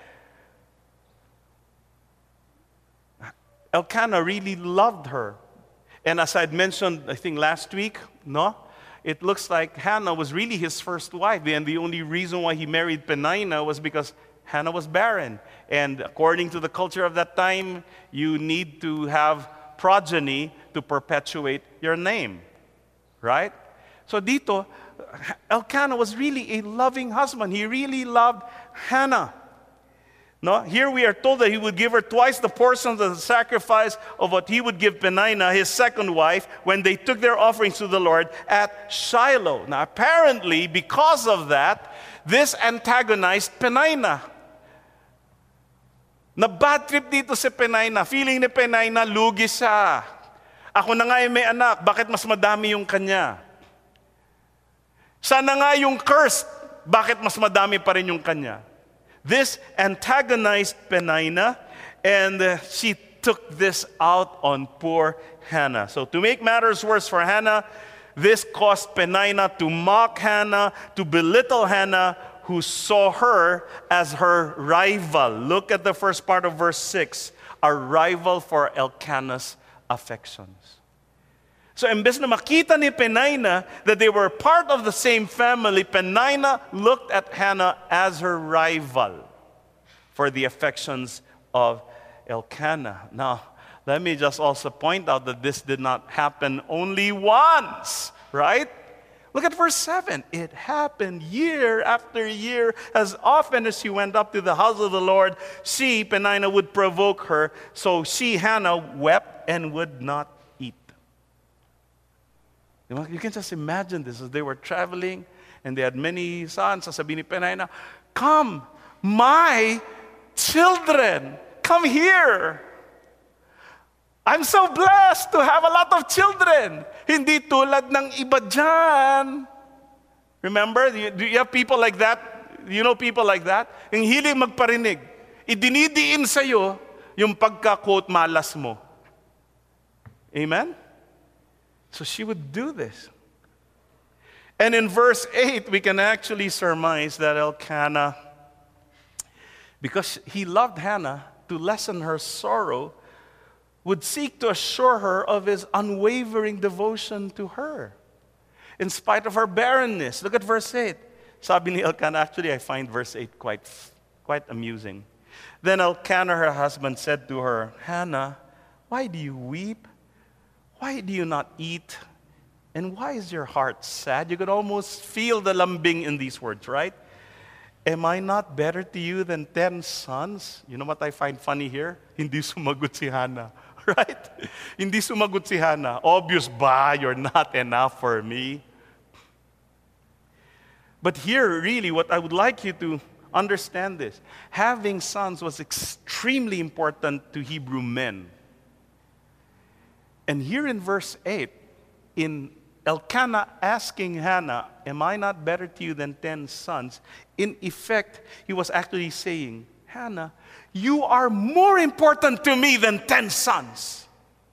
Elkanah really loved her. And as I'd mentioned, I think last week, it looks like Hannah was really his first wife. And the only reason why he married Peninnah was because Hannah was barren. And according to the culture of that time, you need to have progeny to perpetuate your name, right? So dito, Elkanah was really a loving husband. He really loved Hannah. No? Here we are told that he would give her twice the portion of the sacrifice of what he would give Peninnah, his second wife, when they took their offerings to the Lord at Shiloh. Now apparently, because of that, this antagonized Peninnah. Na bad trip dito si Peninnah. Feeling ni Peninnah, lugi siya. Ako na nga yung may anak, bakit mas madami yung kanya? Sana nga yung cursed, bakit mas madami pa rin yung kanya? This antagonized Peninnah, and she took this out on poor Hannah. So to make matters worse for Hannah, this caused Peninnah to mock Hannah, to belittle Hannah, who saw her as her rival. Look at the first part of verse 6. A rival for Elkanah's affections. So imbes na makita ni Peninnah that they were part of the same family, Peninnah looked at Hannah as her rival for the affections of Elkanah. Now, let me just also point out that this did not happen only once, right? Look at verse 7. It happened year after year. As often as she went up to the house of the Lord, she, Peninnah, would provoke her. So she, Hannah, wept and would not eat. You can just imagine this. As they were traveling and they had many sons, sasabihin ni Peninnah, "Come, my children, come here. I'm so blessed to have a lot of children. Hindi tulad ng iba dyan." Remember, do you have people like that? You know people like that? Yung hiling magparinig. Idinidiin sa'yo yung pagka-quote malas mo. Amen? So she would do this. And in verse 8, we can actually surmise that Elkanah, because he loved Hannah, to lessen her sorrow, would seek to assure her of his unwavering devotion to her, in spite of her barrenness. Look at verse 8. Sabi ni Elkanah, actually I find verse 8 quite amusing. Then Elkanah, her husband, said to her, "Hannah, why do you weep? Why do you not eat? And why is your heart sad?" You could almost feel the lambing in these words, right? "Am I not better to you than 10 sons?" You know what I find funny here? Hindi sumagot si Hannah. Right? Hindi sumagot si Hannah. Obvious ba, you're not enough for me? But here, really, what I would like you to understand this. Having sons was extremely important to Hebrew men. And here in verse 8, in Elkanah asking Hannah, "Am I not better to you than 10 sons?" In effect, he was actually saying, "Hannah, you are more important to me than 10 sons."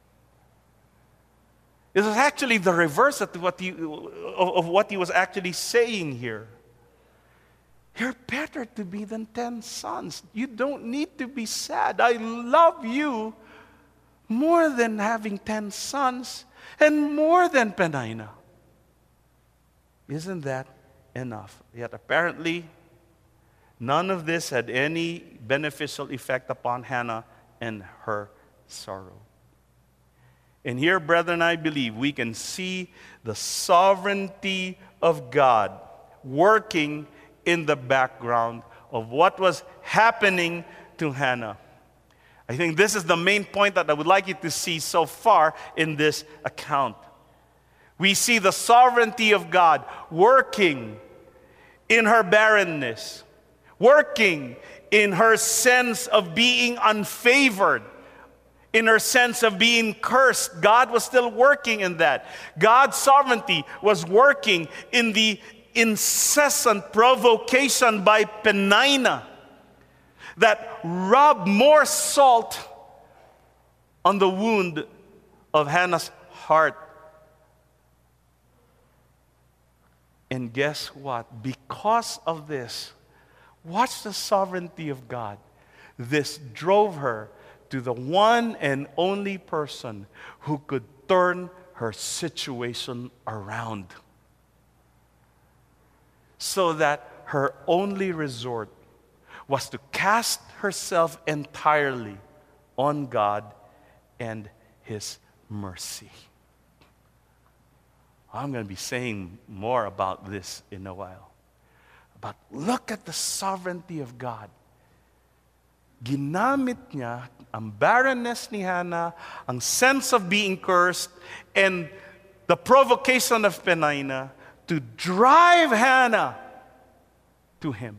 This is actually the reverse of what he was actually saying here. You're better to me than 10 sons. You don't need to be sad. I love you more than having 10 sons and more than Peninnah. Isn't that enough? Yet apparently, none of this had any beneficial effect upon Hannah and her sorrow. And here, brethren, I believe we can see the sovereignty of God working in the background of what was happening to Hannah. I think this is the main point that I would like you to see so far in this account. We see the sovereignty of God working in her barrenness, working in her sense of being unfavored, in her sense of being cursed. God was still working in that. God's sovereignty was working in the incessant provocation by Peninnah that rubbed more salt on the wound of Hannah's heart. And guess what? Because of this, watch the sovereignty of God. This drove her to the one and only person who could turn her situation around, so that her only resort was to cast herself entirely on God and His mercy. I'm going to be saying more about this in a while. But look at the sovereignty of God. Ginamit niya ang barrenness ni Hannah, ang sense of being cursed, and the provocation of Peninnah to drive Hannah to Him.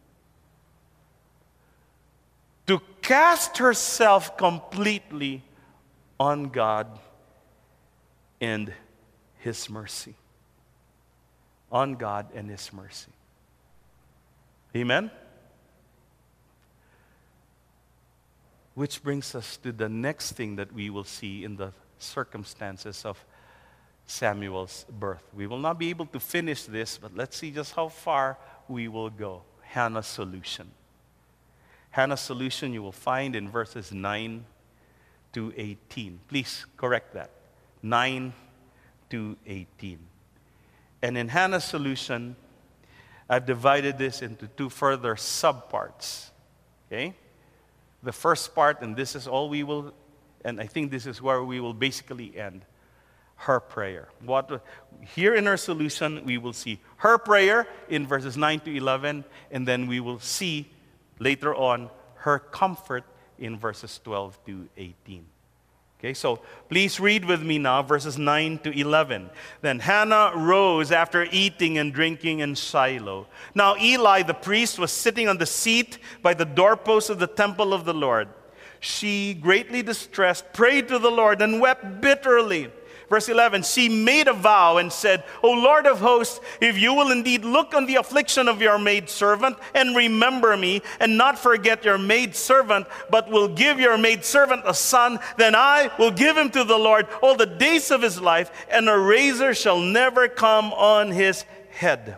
To cast herself completely on God and His mercy. On God and His mercy. Amen? Which brings us to the next thing that we will see in the circumstances of Samuel's birth. We will not be able to finish this, but let's see just how far we will go. Hannah's solution. Hannah's solution you will find in verses 9 to 18. Please correct that. 9 to 18. And in Hannah's solution, I've divided this into two further subparts. Okay? The first part, and this is all we will, and I think this is where we will basically end, her prayer. Here in her solution, we will see her prayer in verses 9 to 11, and then we will see later on her comfort in verses 12 to 18. Okay, so please read with me now verses 9 to 11. Then Hannah rose after eating and drinking in Shiloh. Now Eli the priest was sitting on the seat by the doorpost of the temple of the Lord. She, greatly distressed, prayed to the Lord and wept bitterly. Verse 11, she made a vow and said, O Lord of hosts, if you will indeed look on the affliction of your maidservant and remember me and not forget your maidservant, but will give your maidservant a son, then I will give him to the Lord all the days of his life, and a razor shall never come on his head.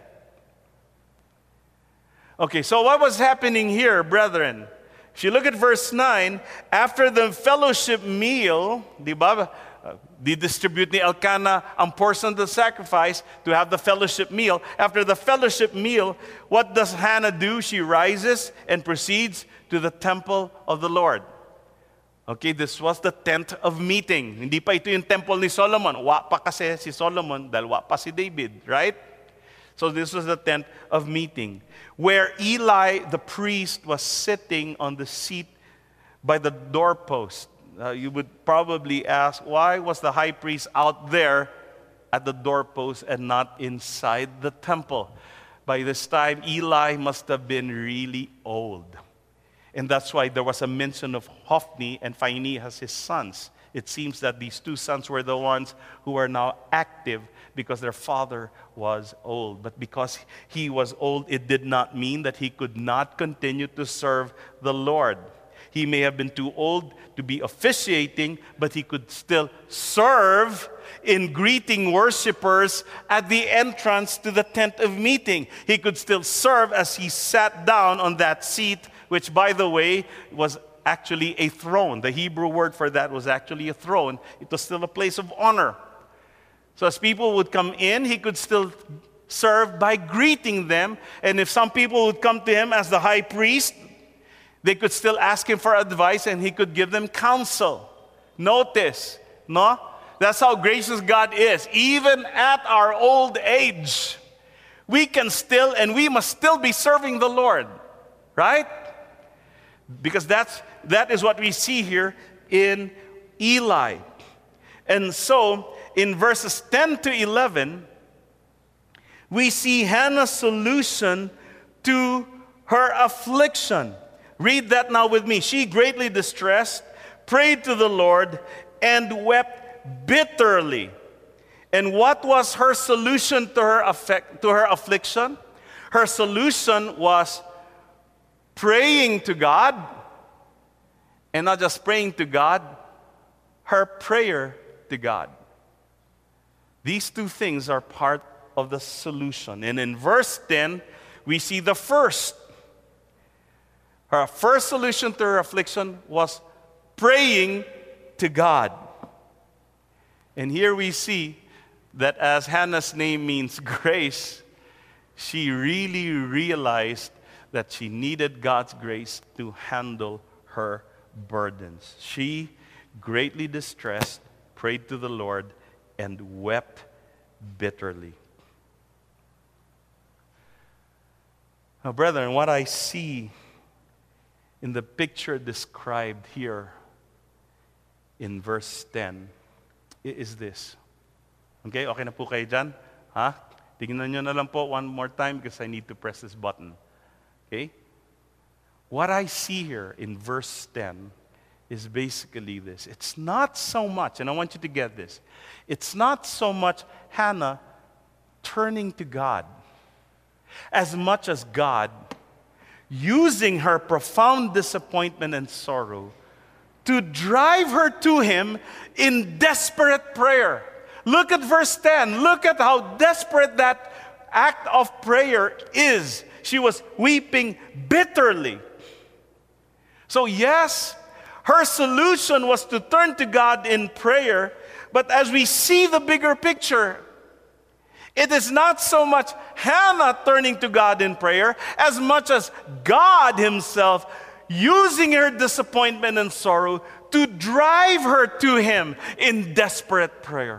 Okay, so what was happening here, brethren? If you look at verse 9, after the fellowship meal, di ba? Didistribute ni Elkanah ang portion of the sacrifice to have the fellowship meal. After the fellowship meal, what does Hannah do? She rises and proceeds to the temple of the Lord. Okay, this was the tent of meeting. Hindi pa ito yung temple ni Solomon. Wa pa kasi si Solomon dahil wa pa si David, right? So this was the tent of meeting, where Eli the priest was sitting on the seat by the doorpost. You would probably ask, why was the high priest out there at the doorpost and not inside the temple? By this time, Eli must have been really old. And that's why there was a mention of Hophni and Phinehas as his sons. It seems that these two sons were the ones who are now active because their father was old. But because he was old, it did not mean that he could not continue to serve the Lord. He may have been too old to be officiating, but he could still serve in greeting worshipers at the entrance to the tent of meeting. He could still serve as he sat down on that seat, which, by the way, was actually a throne. The Hebrew word for that was actually a throne. It was still a place of honor. So as people would come in, he could still serve by greeting them. And if some people would come to him as the high priest, they could still ask him for advice and he could give them counsel. Notice, no? That's how gracious God is. Even at our old age, we can still and we must still be serving the Lord. Right? Because that is what we see here in Eli. And so, in verses 10 to 11, we see Hannah's solution to her affliction. Read that now with me. She, greatly distressed, prayed to the Lord and wept bitterly. And what was her solution to her affliction? Her solution was praying to God, and not just praying to God, her prayer to God. These two things are part of the solution. And in verse 10, we see the first. Her first solution to her affliction was praying to God. And here we see that as Hannah's name means grace, she really realized that she needed God's grace to handle her burdens. She, greatly distressed, prayed to the Lord and wept bitterly. Now, brethren, what I see in the picture described here in verse 10 is this. Okay na po kayo dyan? Ha? Tingnan nyo na lang po one more time because I need to press this button. Okay? What I see here in verse 10 is basically this. It's not so much, and I want you to get this, it's not so much Hannah turning to God as much as God using her profound disappointment and sorrow to drive her to him in desperate prayer. Look at verse 10. Look at how desperate that act of prayer is. She was weeping bitterly. So yes, her solution was to turn to God in prayer, but as we see the bigger picture, it is not so much Hannah turning to God in prayer as much as God himself using her disappointment and sorrow to drive her to him in desperate prayer.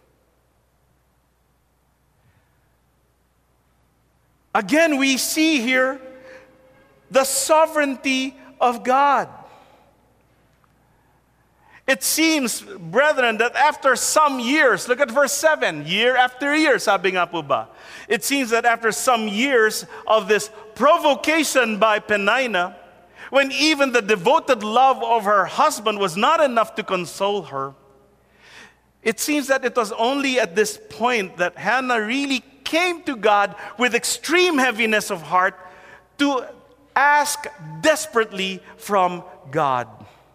Again, we see here the sovereignty of God. It seems, brethren, that after some years, look at verse 7, year after year, sabi nga po ba? It seems that after some years of this provocation by Peninnah, when even the devoted love of her husband was not enough to console her, it seems that it was only at this point that Hannah really came to God with extreme heaviness of heart to ask desperately from God.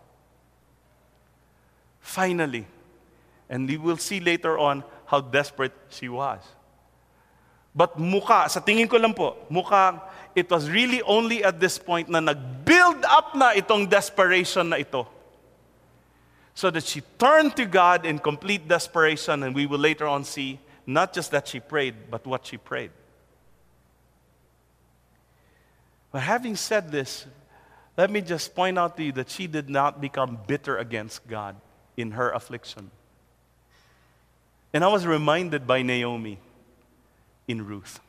Finally, and we will see later on how desperate she was. But sa tingin ko lang po, it was really only at this point na nag-build up na itong desperation na ito. So that she turned to God in complete desperation, and we will later on see not just that she prayed, but what she prayed. But having said this, let me just point out to you that she did not become bitter against God in her affliction. And I was reminded by Naomi in Ruth.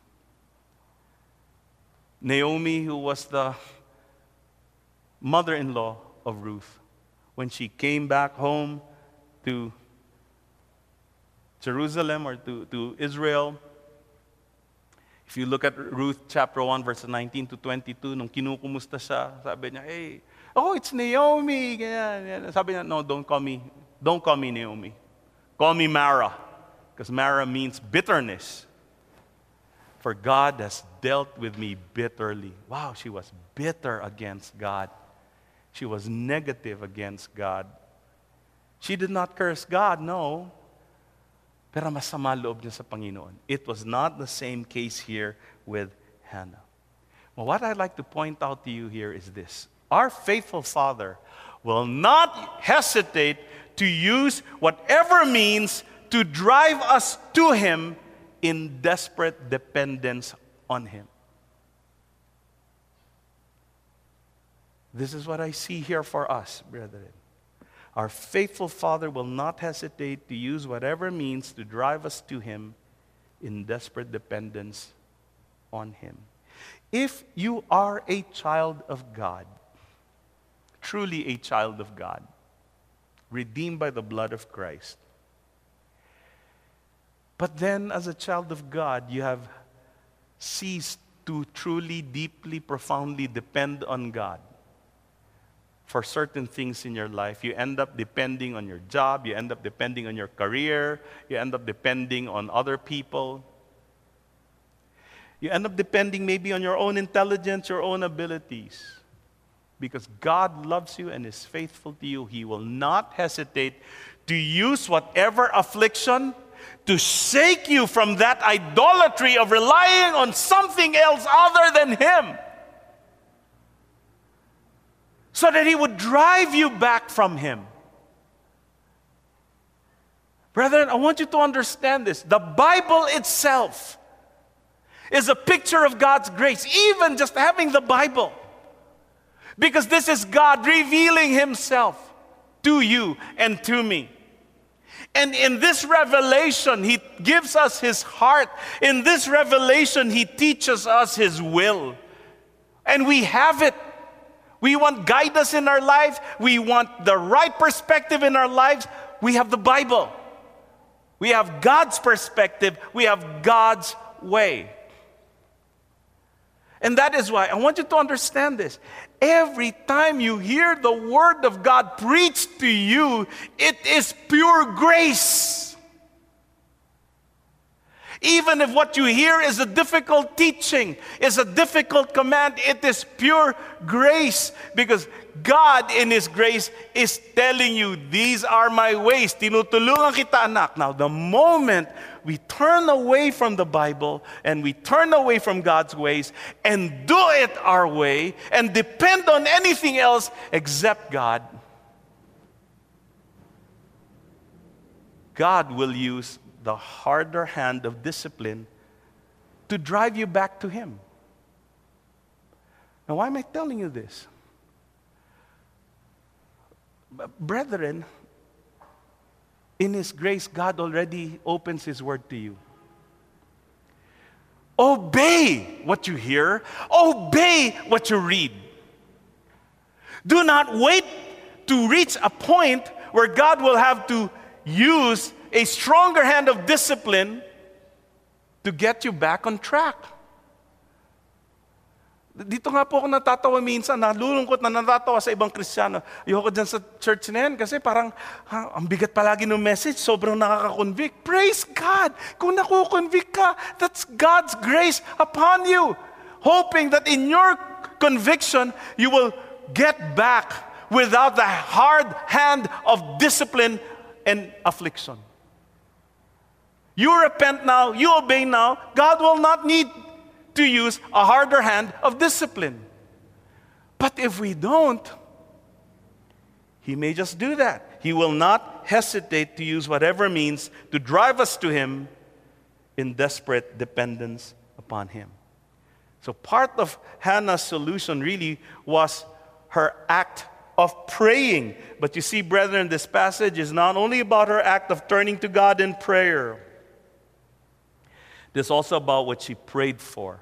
Naomi, who was the mother-in-law of Ruth, when she came back home to Jerusalem or to Israel, if you look at Ruth chapter 1, verse 19 to 22, nung kinukumusta siya, sabi niya, hey, oh, it's Naomi. Ganyan. Sabi niya, no, don't call me Naomi. Call me Mara. Because Mara means bitterness. For God has dealt with me bitterly. Wow, she was bitter against God. She was negative against God. She did not curse God, no. Pero masama loob niya sa Panginoon. It was not the same case here with Hannah. Well, what I'd like to point out to you here is this. Our faithful Father will not hesitate to use whatever means to drive us to Him in desperate dependence on Him. This is what I see here for us, brethren. Our faithful Father will not hesitate to use whatever means to drive us to Him in desperate dependence on Him. If you are a child of God, truly a child of God, redeemed by the blood of Christ, but then as a child of God, you have ceased to truly, deeply, profoundly depend on God for certain things in your life. You end up depending on your job, you end up depending on your career, you end up depending on other people. You end up depending maybe on your own intelligence, your own abilities. Because God loves you and is faithful to you, He will not hesitate to use whatever affliction to shake you from that idolatry of relying on something else other than Him, so that He would drive you back from Him. Brethren, I want you to understand this. The Bible itself is a picture of God's grace, even just having the Bible. Because this is God revealing Himself to you and to me. And in this revelation, He gives us His heart. In this revelation, He teaches us His will. And we have it. We want guidance in our lives. We want the right perspective in our lives. We have the Bible. We have God's perspective. We have God's way. And that is why I want you to understand this. Every time you hear the Word of God preached to you, it is pure grace. Even if what you hear is a difficult teaching, is a difficult command, it is pure grace. Because God in His grace is telling you, these are my ways. Tinutulungan kita, anak. Now, the moment we turn away from the Bible and we turn away from God's ways and do it our way and depend on anything else except God, God will use the harder hand of discipline to drive you back to Him. Now, why am I telling you this? Brethren, in His grace, God already opens His word to you. Obey what you hear. Obey what you read. Do not wait to reach a point where God will have to use a stronger hand of discipline to get you back on track. Dito nga po ako natatawa minsan, nalulungkot na natatawa sa ibang Kristiyano. Ayoko dyan sa church na yan kasi parang ang bigat palagi ng message, sobrang nakaka-convict. Praise God! Kung nakukonvict ka, that's God's grace upon you. Hoping that in your conviction, you will get back without the hard hand of discipline and affliction. You repent now, you obey now, God will not need to use a harder hand of discipline. But if we don't, He may just do that. He will not hesitate to use whatever means to drive us to Him in desperate dependence upon Him. So part of Hannah's solution really was her act of praying. But you see, brethren, this passage is not only about her act of turning to God in prayer. It is also about what she prayed for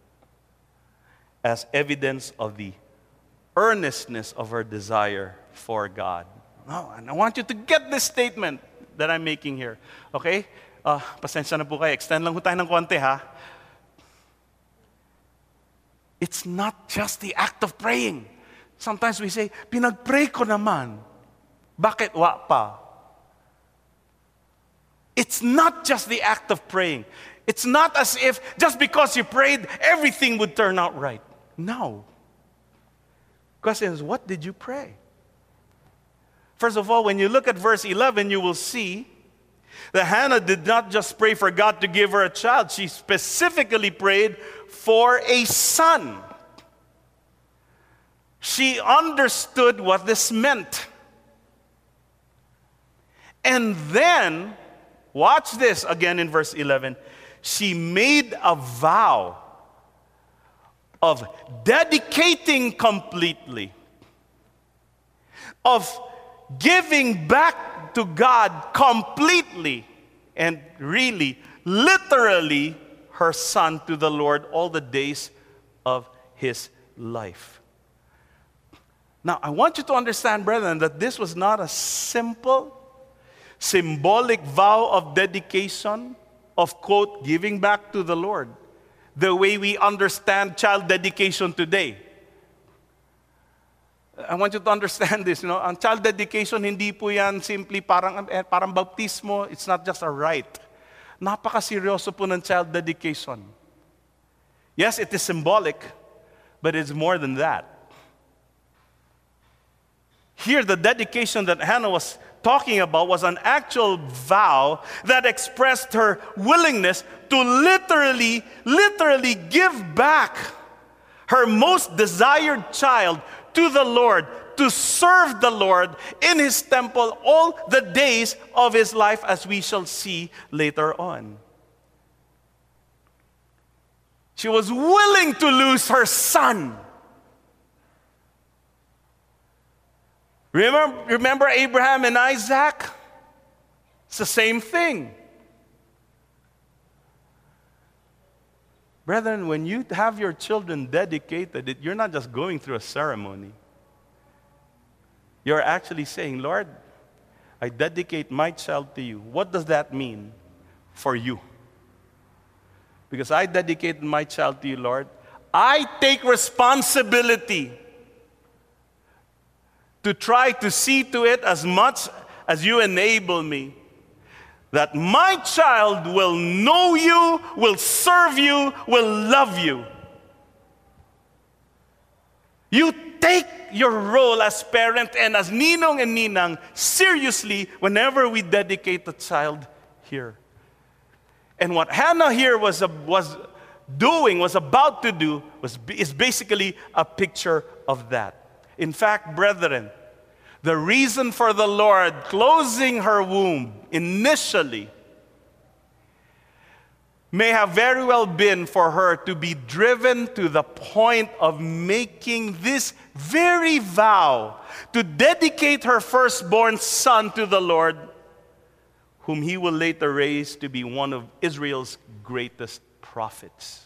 as evidence of the earnestness of her desire for God. Oh, and I want you to get this statement that I'm making here. Okay? Pasensya na po kayo. Extend lang po tayo ng konti, ha? It's not just the act of praying. Sometimes we say, pinag-pray ko naman. Bakit wa pa? It's not just the act of praying. It's not as if just because you prayed, everything would turn out right. No. Question is, what did you pray? First of all, when you look at verse 11, you will see that Hannah did not just pray for God to give her a child. She specifically prayed for a son. She understood what this meant. And then, watch this again in verse 11. She made a vow of dedicating completely, of giving back to God completely, and really, literally, her son to the Lord all the days of his life. Now, I want you to understand, brethren, that this was not a simple, symbolic vow of dedication, of, quote, giving back to the Lord, the way we understand child dedication today. I want you to understand this, ang child dedication, hindi po yan simply parang bautismo. It's not just a rite. Napaka-seryoso po ng child dedication. Yes, it is symbolic, but it's more than that. Here, the dedication that Hannah was talking about was an actual vow that expressed her willingness to literally give back her most desired child to the Lord, to serve the Lord in His temple all the days of his life, as we shall see later on. She was willing to lose her son. Remember Abraham and Isaac? It's the same thing. Brethren, when you have your children dedicated, you're not just going through a ceremony. You're actually saying, Lord, I dedicate my child to you. What does that mean for you? Because I dedicated my child to you, Lord, I take responsibility to try to see to it as much as you enable me, that my child will know you, will serve you, will love you. You take your role as parent and as ninong and ninang seriously whenever we dedicate a child here. And what Hannah here was about to do, is basically a picture of that. In fact, brethren, the reason for the Lord closing her womb initially may have very well been for her to be driven to the point of making this very vow to dedicate her firstborn son to the Lord, whom he will later raise to be one of Israel's greatest prophets.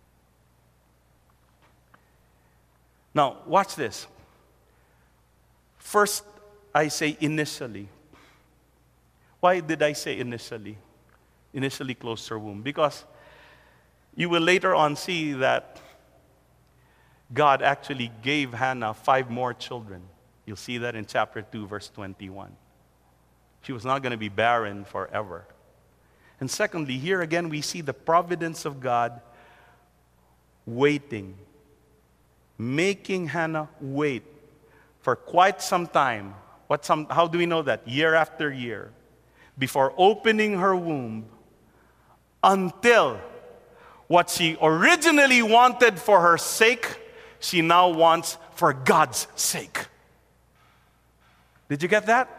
Now, watch this. First, I say initially. Why did I say initially? Initially closed her womb. Because you will later on see that God actually gave Hannah 5 more children. You'll see that in chapter 2, verse 21. She was not going to be barren forever. And secondly, here again we see the providence of God waiting, making Hannah wait for quite some time. How do we know that? Year after year, before opening her womb, until what she originally wanted for her sake, she now wants for God's sake. Did you get that?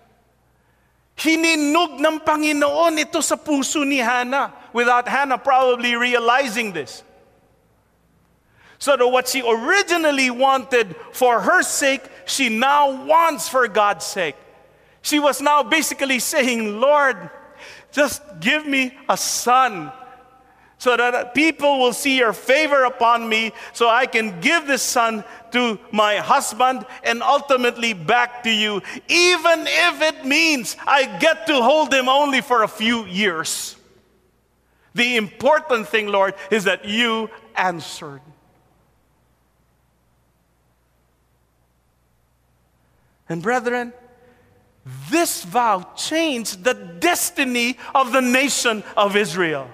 Hininog ng Panginoon ito sa puso ni Hannah, without Hannah probably realizing this. So that what she originally wanted for her sake, she now wants for God's sake. She was now basically saying, Lord, just give me a son so that people will see your favor upon me, so I can give this son to my husband and ultimately back to you, even if it means I get to hold him only for a few years. The important thing, Lord, is that you answered. And brethren, this vow changed the destiny of the nation of Israel.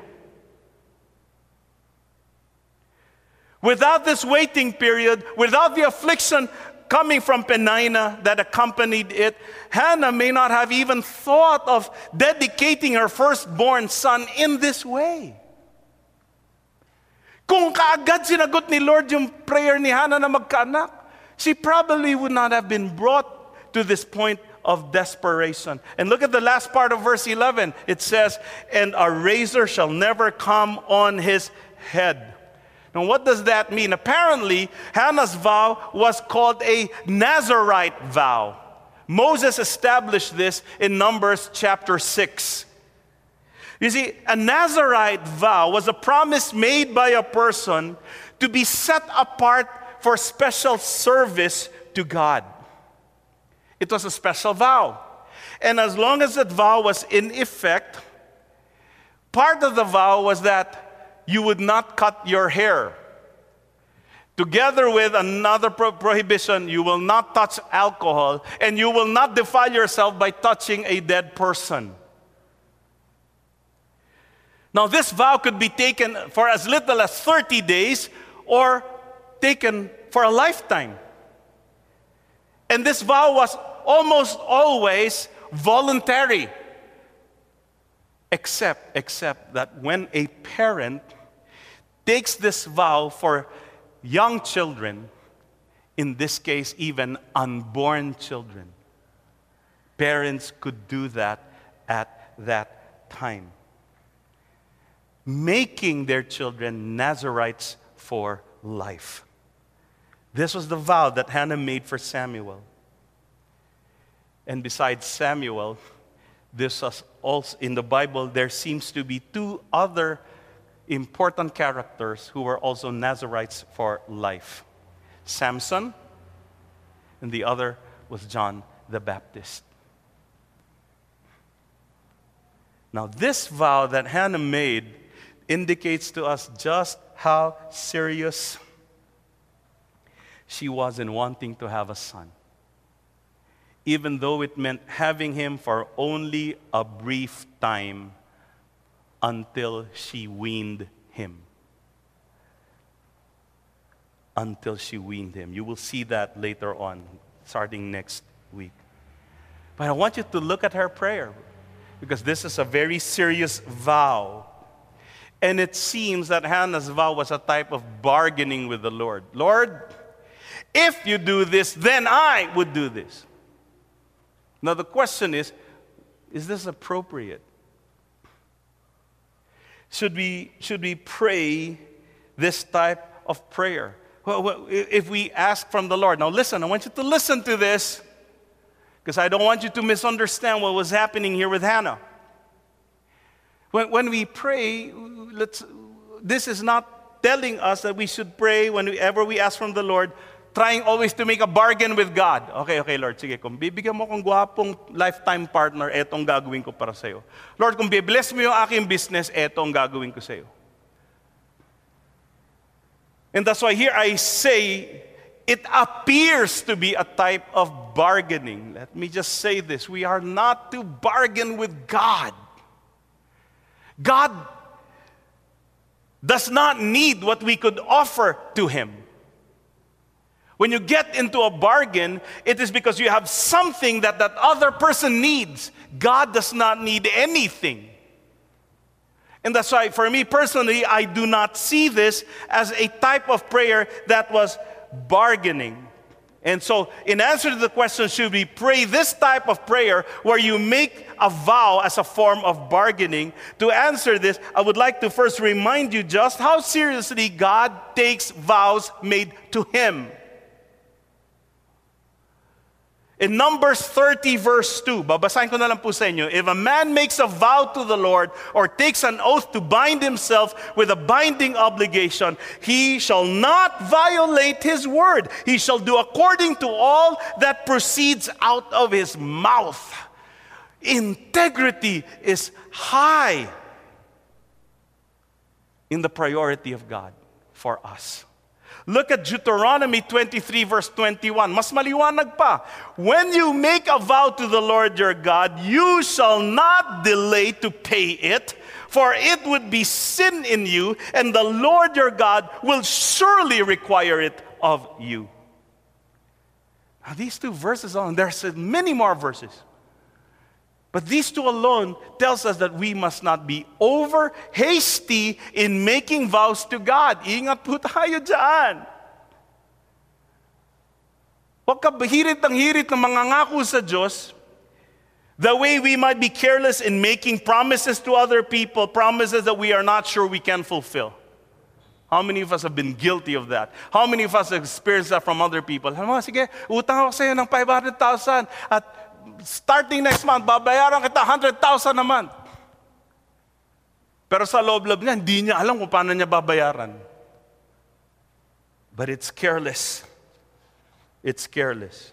Without this waiting period, without the affliction coming from Peninnah that accompanied it, Hannah may not have even thought of dedicating her firstborn son in this way. Kung kaagad sinagot ni Lord yung prayer ni Hannah na magkaanak, she probably would not have been brought to this point of desperation. And look at the last part of verse 11. It says, and a razor shall never come on his head. Now, what does that mean? Apparently, Hannah's vow was called a Nazirite vow. Moses established this in Numbers chapter 6. You see, a Nazirite vow was a promise made by a person to be set apart for special service to God. It was a special vow. And as long as that vow was in effect, part of the vow was that you would not cut your hair. Together with another prohibition, you will not touch alcohol, and you will not defile yourself by touching a dead person. Now, this vow could be taken for as little as 30 days or taken for a lifetime. And this vow was almost always voluntary, except that when a parent takes this vow for young children, in this case even unborn children, parents could do that at that time, making their children Nazirites for life. This was the vow that Hannah made for Samuel. And besides Samuel, this was also in the Bible, there seems to be 2 other important characters who were also Nazirites for life. Samson, and the other was John the Baptist. Now, this vow that Hannah made indicates to us just how serious she was in wanting to have a son. even though it meant having him for only a brief time until she weaned him. Until she weaned him. You will see that later on, starting next week. But I want you to look at her prayer, because this is a very serious vow. And it seems that Hannah's vow was a type of bargaining with the Lord. Lord, if you do this, then I would do this. Now the question is this appropriate? Should we pray this type of prayer? Well, if we ask from the Lord. Now listen, I want you to listen to this, because I don't want you to misunderstand what was happening here with Hannah. When we pray, this is not telling us that we should pray whenever we ask from the Lord, trying always to make a bargain with God. Okay, Lord, sige, kung bibigyan mo kong gwapong lifetime partner, etong gagawin ko para sa'yo. Lord, kung bibless mo yung aking business, etong gagawin ko sa'yo. And that's why here I say, it appears to be a type of bargaining. Let me just say this. We are not to bargain with God. God does not need what we could offer to Him. When you get into a bargain, it is because you have something that other person needs. God does not need anything. And that's why, for me personally, I do not see this as a type of prayer that was bargaining. And so, in answer to the question, should we pray this type of prayer where you make a vow as a form of bargaining? To answer this, I would like to first remind you just how seriously God takes vows made to Him. In Numbers 30 verse 2, babasahin ko na lang po sa inyo, if a man makes a vow to the Lord or takes an oath to bind himself with a binding obligation, he shall not violate his word. He shall do according to all that proceeds out of his mouth. Integrity is high in the priority of God for us. Look at Deuteronomy 23 verse 21. Mas maliwanag pa. When you make a vow to the Lord your God, you shall not delay to pay it, for it would be sin in you, and the Lord your God will surely require it of you. Now these two verses alone, there's many more verses. But these two alone tells us that we must not be over hasty in making vows to God. Ingat po tayo dyan. Huwag ka hirit ng mangangako sa Diyos, the way we might be careless in making promises to other people, promises that we are not sure we can fulfill. How many of us have been guilty of that? How many of us have experienced that from other people? Sige, utang ako sa'yo ng 500,000 at starting next month, babayaran kita 100,000 a month. Pero sa loob-loob niya, hindi niya alam kung paano niya babayaran. But it's careless. It's careless.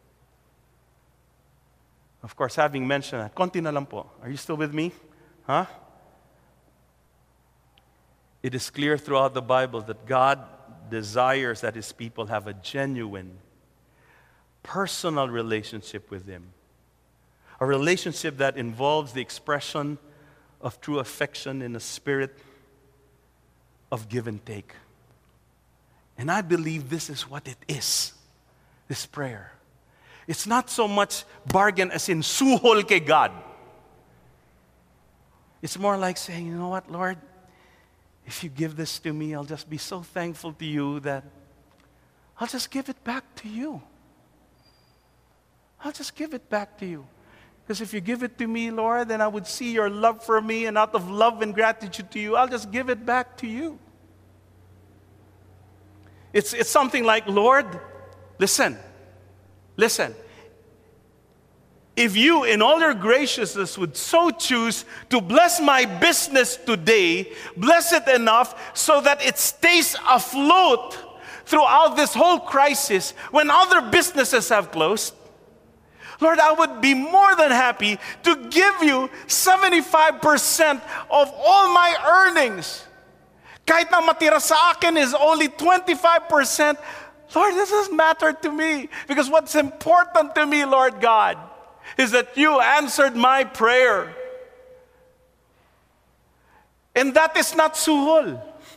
Of course, having mentioned that, konti na lang po. Are you still with me? Huh? It is clear throughout the Bible that God desires that His people have a genuine, personal relationship with Him. A relationship that involves the expression of true affection in a spirit of give and take. And I believe this is what it is, this prayer. It's not so much bargain as in suhol kay God. It's more like saying, you know what, Lord, if you give this to me, I'll just be so thankful to you that I'll just give it back to you. I'll just give it back to you. Because if you give it to me, Lord, then I would see your love for me, and out of love and gratitude to you, I'll just give it back to you. It's something like, Lord, listen. If you, in all your graciousness, would so choose to bless my business today, bless it enough so that it stays afloat throughout this whole crisis when other businesses have closed, Lord, I would be more than happy to give you 75% of all my earnings. Kahit na matira sa akin is only 25%, Lord, this doesn't matter to me. Because what's important to me, Lord God, is that you answered my prayer. And that is not suhol.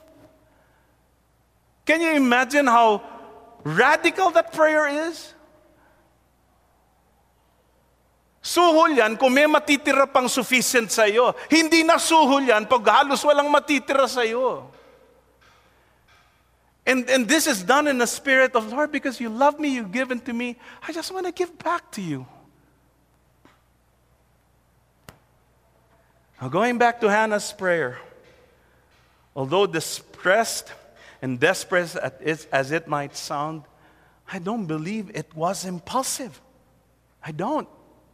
Can you imagine how radical that prayer is? Suhol yan kung may matitira pang sufficient sa'yo. Hindi na suhol yan pag halos walang matitira sa'yo. And this is done in the spirit of, Lord, because you love me, you've given to me, I just want to give back to you. Now going back to Hannah's prayer, although distressed and desperate as it might sound, I don't believe it was impulsive. I don't.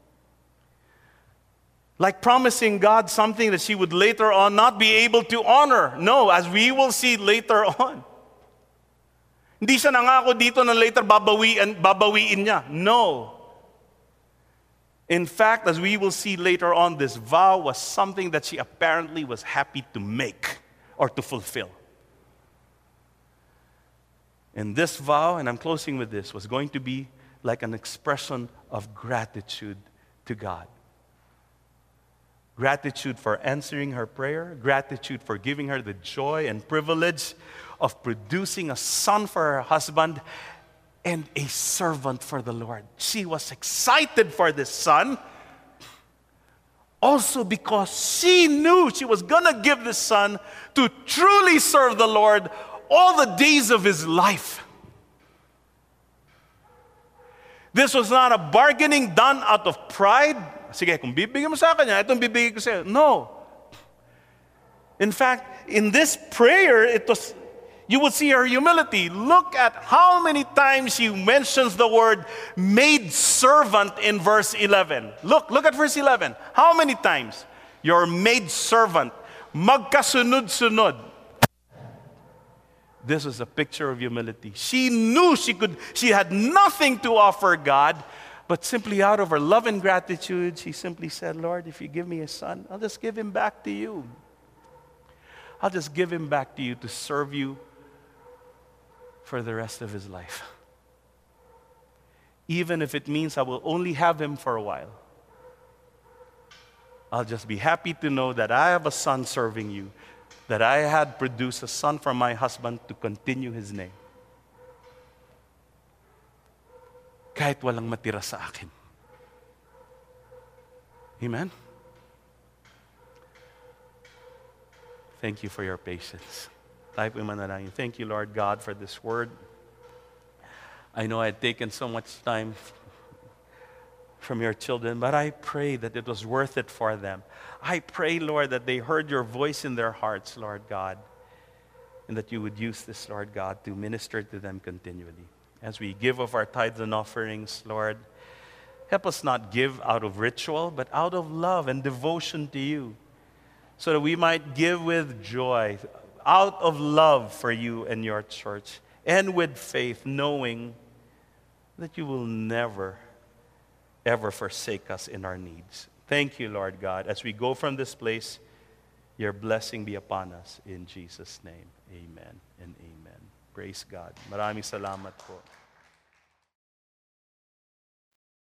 Like promising God something that she would later on not be able to honor. No, as we will see later on. Hindi siya nangako dito na later babawiin niya. No. In fact, as we will see later on, this vow was something that she apparently was happy to make or to fulfill. And this vow, and I'm closing with this, was going to be like an expression of gratitude to God. Gratitude for answering her prayer, gratitude for giving her the joy and privilege of producing a son for her husband and a servant for the Lord. She was excited for this son, also because she knew she was going to give this son to truly serve the Lord all the days of his life. This was not a bargaining done out of pride. Sige, kung bibigyan mo sa kanya, itong bibigyan ko sa'yo. No. In fact, in this prayer, you would see her humility. Look at how many times she mentions the word maid servant in verse 11. Look at verse 11. How many times? Your maid servant. Magkasunod-sunod. This is a picture of humility. She knew she had nothing to offer God, but simply out of her love and gratitude, she simply said, Lord, if you give me a son, I'll just give him back to you. I'll just give him back to you to serve you for the rest of his life. Even if it means I will only have him for a while. I'll just be happy to know that I have a son serving you, that I had produced a son for my husband to continue his name. Kahit walang matira sa akin. Amen? Thank you for your patience. Tayo po manalangin. Thank you, Lord God, for this word. I know I had taken so much time from your children, but I pray that it was worth it for them. I pray, Lord, that they heard your voice in their hearts, Lord God, and that you would use this, Lord God, to minister to them continually. As we give of our tithes and offerings, Lord, help us not give out of ritual, but out of love and devotion to you, so that we might give with joy, out of love for you and your church, and with faith, knowing that you will never, ever forsake us in our needs. Thank you, Lord God. As we go from this place, your blessing be upon us. In Jesus' name, amen and amen. Praise God. Maraming salamat po.